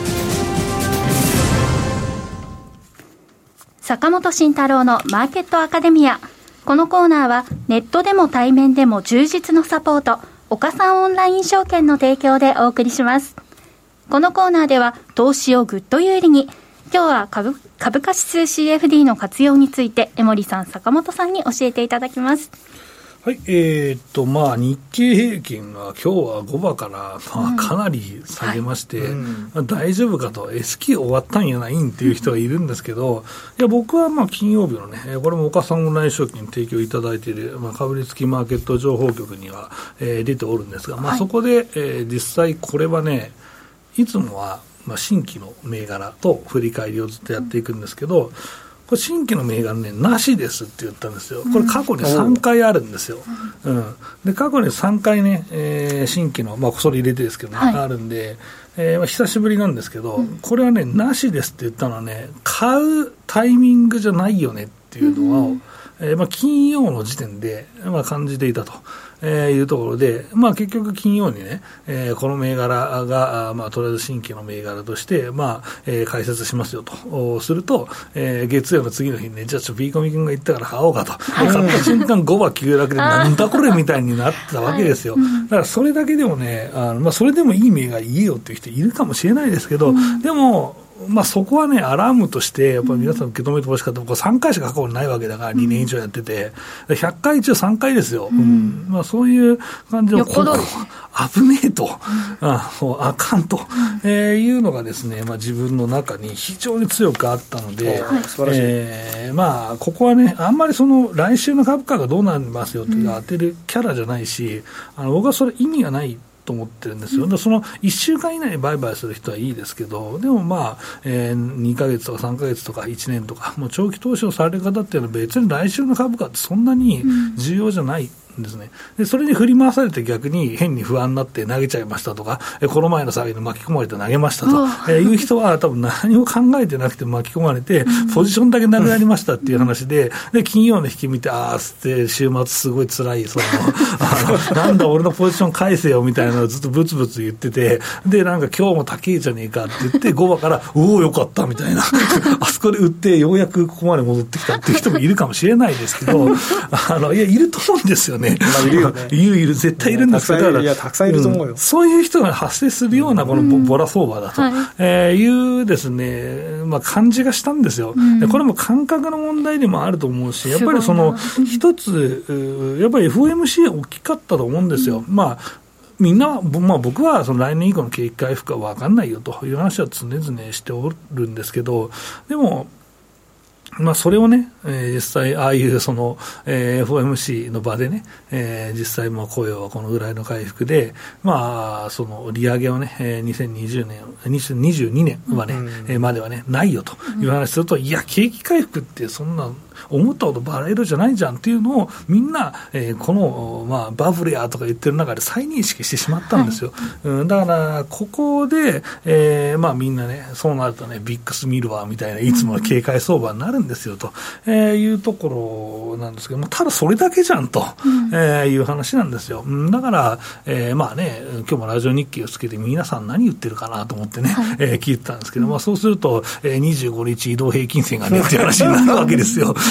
坂本慎太郎のマーケットアカデミア。このコーナーはネットでも対面でも充実のサポート、岡三オンライン証券の提供でお送りします。このコーナーでは投資をぐっと有利に、今日は株価指数 CFD の活用について江森さん、坂本さんに教えていただきます。 はい、日経平均が今日は5場から、かなり下げまして、大丈夫かと S q 終わったんやないんっていう人がいるんですけど、いや僕は金曜日のね、これも岡さんオンライン証券に提供いただいている、株立付きマーケット情報局には、出ておるんですが、そこで、実際これはね、いつもは、新規の銘柄と振り返りをずっとやっていくんですけど、これ新規の銘柄ねなしですって言ったんですよ。これ過去に3回あるんですよ、で過去に3回ね、新規の、それ入れてですけどね、あるんで、久しぶりなんですけど、これはねなしですって言ったのはね、買うタイミングじゃないよねっていうのを、金曜の時点で、感じていたと。いうところで、結局金曜にね、この銘柄が、とりあえず新規の銘柄として、解説しますよとすると、月曜の次の日にね、じゃあビーコミ君が言ったから買おうかと、買った瞬間5場急落でなんだこれみたいになったわけですよ。だからそれだけでもね、それでもいい銘柄言えよっていう人いるかもしれないですけど、でもそこはねアラームとしてやっぱり皆さん受け止めてほしかった。3回しか過去にないわけだから、2年以上やってて100回中3回ですよ、そういう感じのここ危ねえと、あかんと、いうのがですね、自分の中に非常に強くあったので、 素晴らしい。 ここはねあんまりその来週の株価がどうなりますよっていうのを当てるキャラじゃないし、僕はそれ意味がないと思ってるんですよ。その1週間以内に売買する人はいいですけど、でも2ヶ月とか3ヶ月とか1年とかもう長期投資をされる方っていうのは別に来週の株価ってそんなに重要じゃないですね。でそれに振り回されて逆に変に不安になって投げちゃいましたとか、この前の騒ぎに巻き込まれて投げましたと、いう人は多分何も考えてなくて巻き込まれてポジションだけなくなりましたっていう話で、金曜の引き見てって週末すごい辛いなんだ俺のポジション返せよみたいなのをずっとブツブツ言ってて、でなんか今日も高いじゃねえかって言って5場からおおよかったみたいなあそこで売ってようやくここまで戻ってきたっていう人もいるかもしれないですけどいやいると思うんですよね。 いるよね。 いる絶対いるんですけど、 たくさんいると思うよ。 そういう人が発生するようなこのボラ相場だと、いうですね、感じがしたんですよ。これも感覚の問題でもあると思うし、やっぱりその一つやっぱり FOMC 大きかったと思うんですよ。みんなは、僕はその来年以降の景気回復は分かんないよという話は常々しておるんですけど、でもそれをね、実際ああいうその、FOMC の場でね、実際雇用はこのぐらいの回復で、その利上げはね、2022年はね、まではねないよという話すると、いや景気回復ってそんな思ったほどバラ色じゃないじゃんっていうのをみんな、この、バブルやとか言ってる中で再認識してしまったんですよ、だからここで、みんなねそうなるとねビックス見るわみたいないつもの警戒相場になるんですよと、いうところなんですけども、ただそれだけじゃんと、いう話なんですよ。だから、今日もラジオ日経をつけて皆さん何言ってるかなと思ってね、聞いてたんですけども、そうすると、25日移動平均線がねっていう話になるわけですよ。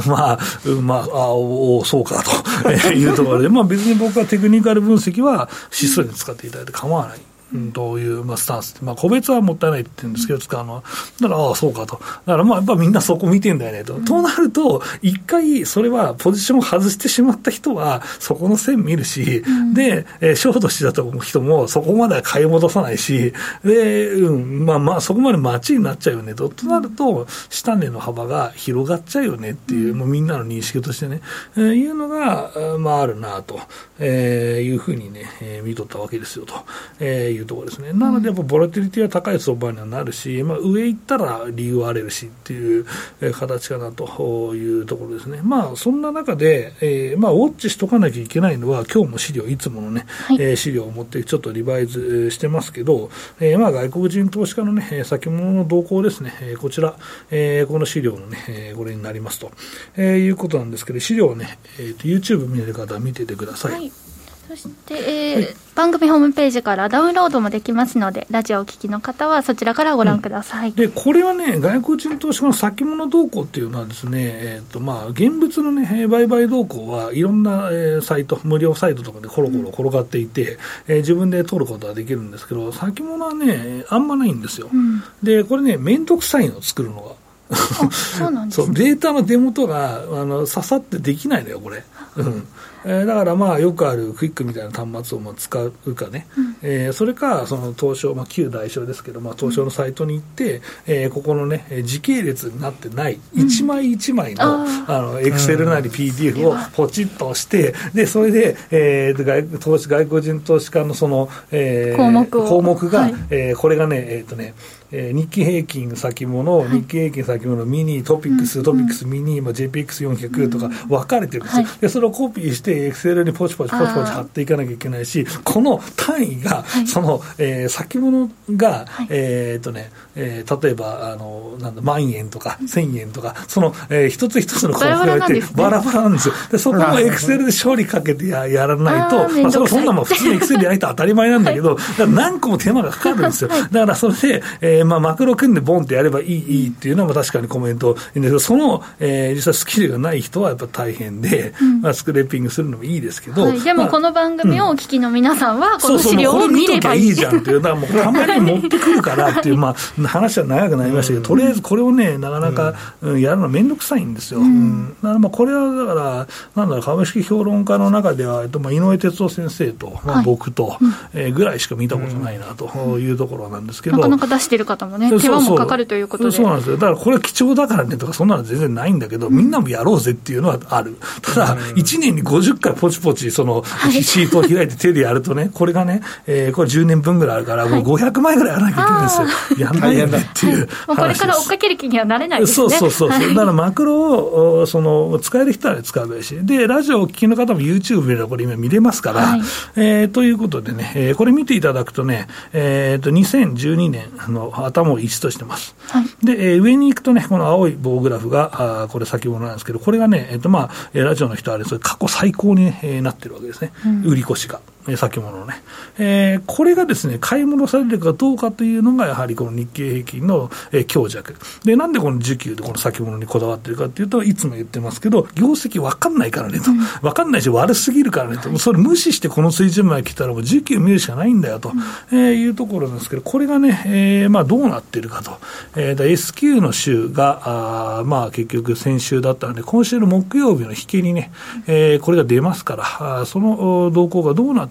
そうかというところで、別に僕はテクニカル分析は指数に使っていただいて構わない。というスタンス、個別はもったいないって言うんですけど使うのは、だからそうかと、だからやっぱみんなそこ見てんだよねと、となると一回それはポジションを外してしまった人はそこの線見るし、でショートしてた人もそこまでは買い戻さないし、でそこまで待ちになっちゃうよねとなると下値の幅が広がっちゃうよねっていう、もうみんなの認識としてね、いうのがあるなと、いうふうにね、見とったわけですよと、いうところですね。なのでやっぱボラティリティは高い相場にはなるし、上行ったら理由はあれるしっていう、形かなというところですね。そんな中で、ウォッチしとかなきゃいけないのは今日も資料いつものね、資料を持ってちょっとリバイズしてますけど、外国人投資家のね先物の動向ですね、こちら、この資料のね、これになりますと、いうことなんですけど、資料をね、YouTube 見てる方は見ててください。 そして、番組ホームページからダウンロードもできますので、ラジオをお聞きの方はそちらからご覧ください。 でこれはね、外国人投資家の先物動向っていうのはですね、現物のね売買動向はいろんな、サイト、無料サイトとかでコロコロ転がっていて、自分で取ることはできるんですけど、先物はねあんまないんですよ。でこれねめんどくさいの作るのがそうなんですね。 データの出元が刺さってできないのよこれ。だからよくあるクイックみたいな端末を使うかね、それかその東証、旧代証ですけど、東証のサイトに行って、ここのね時系列になってない一枚一枚のエクセルなり PDF をポチッと押して、でそれで、外国人投資家のその、項目が、これがね日経平均先物、日経平均先物ミニトピックスミニ、JPX400 とか分かれてるんですよ。でそれをコピーしてエクセルにポチポチ貼っていかなきゃいけないし、この単位が、その、先物が、例えば万円とか1000円とかその、一つ一つの項目があってバラバラなんですよ。でそこもエクセルで処理かけて やらないと、そんなもん普通にエクセルでやると当たり前なんだけど、だから何個も手間がかかるんですよ。だからそれで、マクロ組んでボンってやればいいっていうのは確かにコメントいいんですけど、その、実際スキルがない人はやっぱ大変で、スクレーピングするのもいいですけど、 でもこの番組をお聞きの皆さんはこの資料を見ればいいじゃんっていう、だからもうたまに持ってくるからっていう話は長くなりましたけど、とりあえずこれをねなかなか、やるのめんどくさいんですよ。だからこれはだから株式評論家の中では、井上哲夫先生と、僕と、ぐらいしか見たことないなというところなんですけど、 なかなか出してる方もね手間もかかるということで、 そうなんですよ。だからこれは貴重だからねとかそんなの全然ないんだけど、みんなもやろうぜっていうのはある。ただ1年に50回ポチポチそのシートを開いて手でやるとね、これがね、これ10年分ぐらいあるからもう500枚ぐらいやらなきゃいけないんですよ。やんないよねっていうもうこれから追っかける気にはなれないですね。 そう、だからマクロを使える人は使うべしで、ラジオをお聞きの方も YouTube でこれ今見れますから、ということでね、これ見ていただくとね、2012年の頭を1としてます。で、上に行くとね、この青い棒グラフがこれ先物なんですけど、これがね、ラジオの人はあれ、それ過去最高に、なってるわけですね、売り越しが。先物のね、これがですね買い戻されるかどうかというのがやはりこの日経平均の、強弱で、なんでこの需給でこの先物にこだわってるかというと、いつも言ってますけど業績分かんないからねと、分かんないし悪すぎるからねと、それ無視してこの水準まで来たらもう需給見るしかないんだよと、いうところなんですけど、これがね、どうなってるかと、S q の週が結局先週だったので、今週の木曜日の引けにね、これが出ますから、その動向がどうなって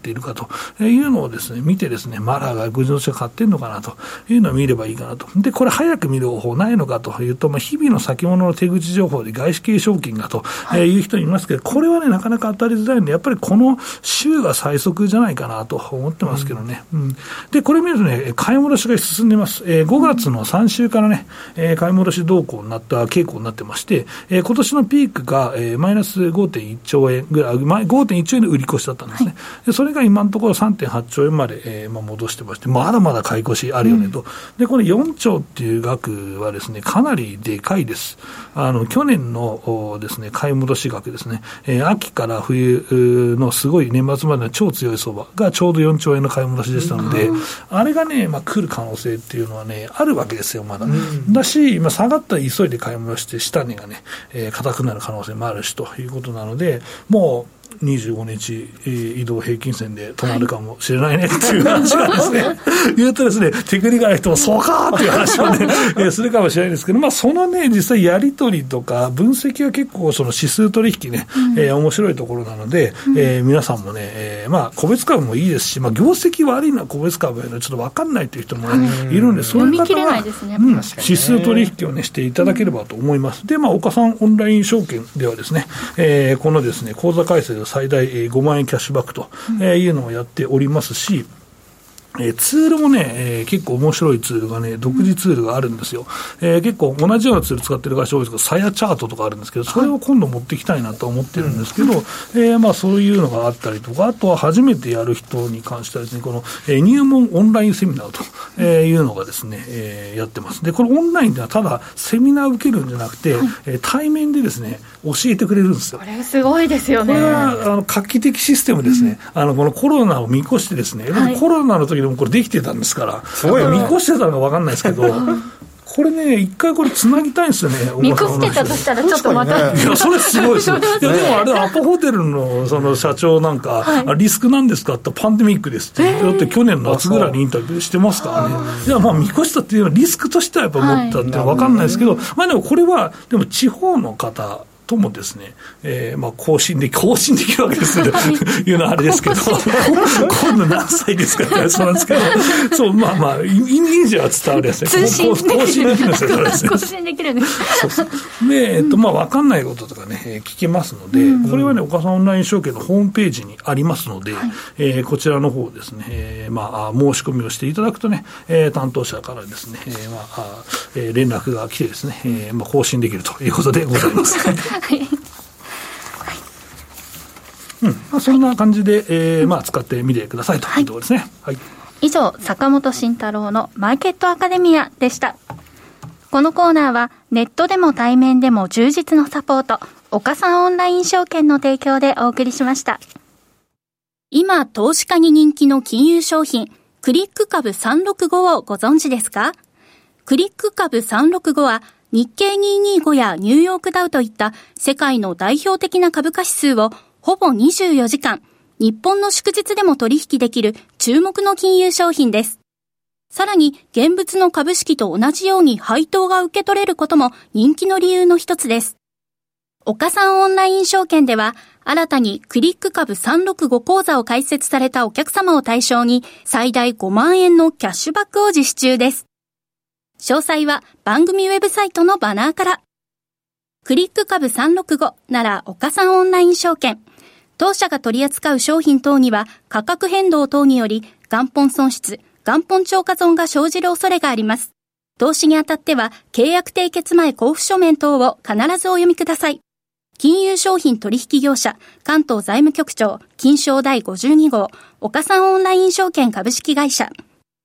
っているかというのをですね、見てですね、マラーが偶然として買ってるのかなというのを見ればいいかなと。で、これ早く見る方法ないのかというと、日々の先物の手口情報で外資系証券がという人いますけど、これはね、なかなか当たりづらいんで、やっぱりこの週が最速じゃないかなと思ってますけどね。で、これ見るとね、買い戻しが進んでます。5月の3週からね、買い戻し動向になった傾向になってまして、今年のピークが、マイナス 5.1 兆円ぐらい、5.1 兆円で売り越しだったんですね。で、それが今のところ 3.8 兆円まで、戻してまして、まだまだ買い越しあるよねと。で、これ4兆っていう額はですね、かなりでかいです。去年のですね、買い戻し額ですね、秋から冬のすごい年末までの超強い相場がちょうど4兆円の買い戻しでしたので、あれがね、来る可能性っていうのはね、あるわけですよ、まだ。だし、下がったら急いで買い戻して、下値がね、硬くなる可能性もあるしということなので、もう、25日移動平均線で止まるかもしれないねっていう話がですね、言うとですね、テクニカルな人もそうかっていう話をね、するかもしれないですけど、そのね、実際やり取りとか分析は結構その指数取引ね、面白いところなので、皆さんもね、個別株もいいですし、業績悪いのは個別株やのちょっと分かんないという人もね、いるんで、そういう方は、指数取引をね、していただければと思います。で、岡さんオンライン証券ではですね、このですね、口座開設最大5万円キャッシュバックというのをやっておりますし、ツールもね、結構面白いツールがね、独自ツールがあるんですよ。結構同じようなツール使ってる会社多いですけど、サヤチャートとかあるんですけど、それを今度持ってきたいなと思ってるんですけど、そういうのがあったりとか、あとは初めてやる人に関してはですね、この、入門オンラインセミナーというのがですね、やってます。で、これオンラインではただセミナー受けるんじゃなくて、対面でですね、教えてくれるんですよ。 これすごいですよね。 これは画期的システムですね。このコロナを見越してですね、コロナの時でもこれできてたんですから、見越してたのか分かんないですけど、これね、一回これつなぎたいんですよね。 見越してたとしたらちょっとまた、 いや、それすごいですよ。いや、でもあれ、アパホテルのその社長なんか、リスクなんですかって、パンデミックですって。だって去年の夏ぐらいにインタビューしてますからね。いや、見越したっていうのはリスクとしてはやっぱ持ったっていうのは分かんないですけど、でもこれは、でも地方の方、ともですね、更新できるわけですよいうのはあれですけど、今度何歳ですかって話なんですけど、そう、イメージは伝わるやつね。更新できるんですよ、 更新できるんです。 そうで、分かんないこととかね、聞けますので、これはね、岡さんオンライン証券のホームページにありますので、こちらの方ですね、申し込みをしていただくとね、担当者からですね、連絡が来てですね、更新できるということでございます。そんな感じで、使ってみてくださいというところですね。 以上、坂本慎太郎のマーケットアカデミアでした。このコーナーはネットでも対面でも充実のサポート、岡さんオンライン証券の提供でお送りしました。今投資家に人気の金融商品、クリック株365をご存知ですか？クリック株365は日経225やニューヨークダウといった世界の代表的な株価指数をほぼ24時間、日本の祝日でも取引できる注目の金融商品です。さらに現物の株式と同じように配当が受け取れることも人気の理由の一つです。岡さんオンライン証券では新たにクリック株365口座を開設されたお客様を対象に最大5万円のキャッシュバックを実施中です。詳細は番組ウェブサイトのバナーから。クリック株365なら岡さんオンライン証券。当社が取り扱う商品等には価格変動等により元本損失、元本超過損が生じる恐れがあります。投資にあたっては契約締結前交付書面等を必ずお読みください。金融商品取引業者関東財務局長金商第52号岡さんオンライン証券株式会社。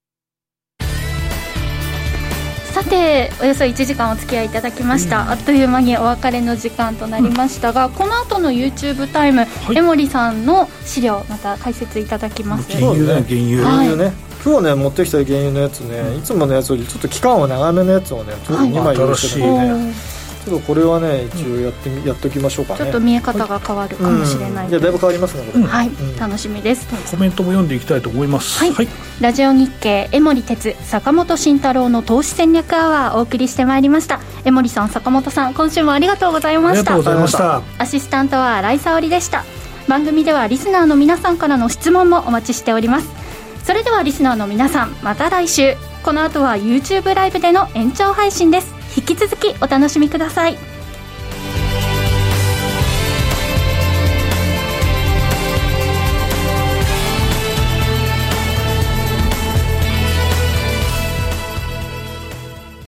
さて、およそ1時間お付き合いいただきました。あっという間にお別れの時間となりましたが、この後の YouTube タイム、江森さんの資料また解説いただきます。 原油ね、今日ね持ってきた原油のやつね、いつものやつよりちょっと期間は長めのやつをねちょっと2枚用意してるんでね、ちょっとこれはね一応やっておきましょうかね。 ちょっと見え方が変わるかもしれない、 いやだいぶ変わりますねこれ、 楽しみです。 コメントも読んでいきたいと思います。 ラジオ日経江森哲坂本慎太郎の投資戦略アワーお送りしてまいりました。江森さん、坂本さん、今週もありがとうございました。 ありがとうございました。 アシスタントは新井沙織でした。 番組ではリスナーの皆さんからの質問もお待ちしております。それではリスナーの皆さん、また来週。この後は YouTube ライブでの延長配信です。引き続きお楽しみください。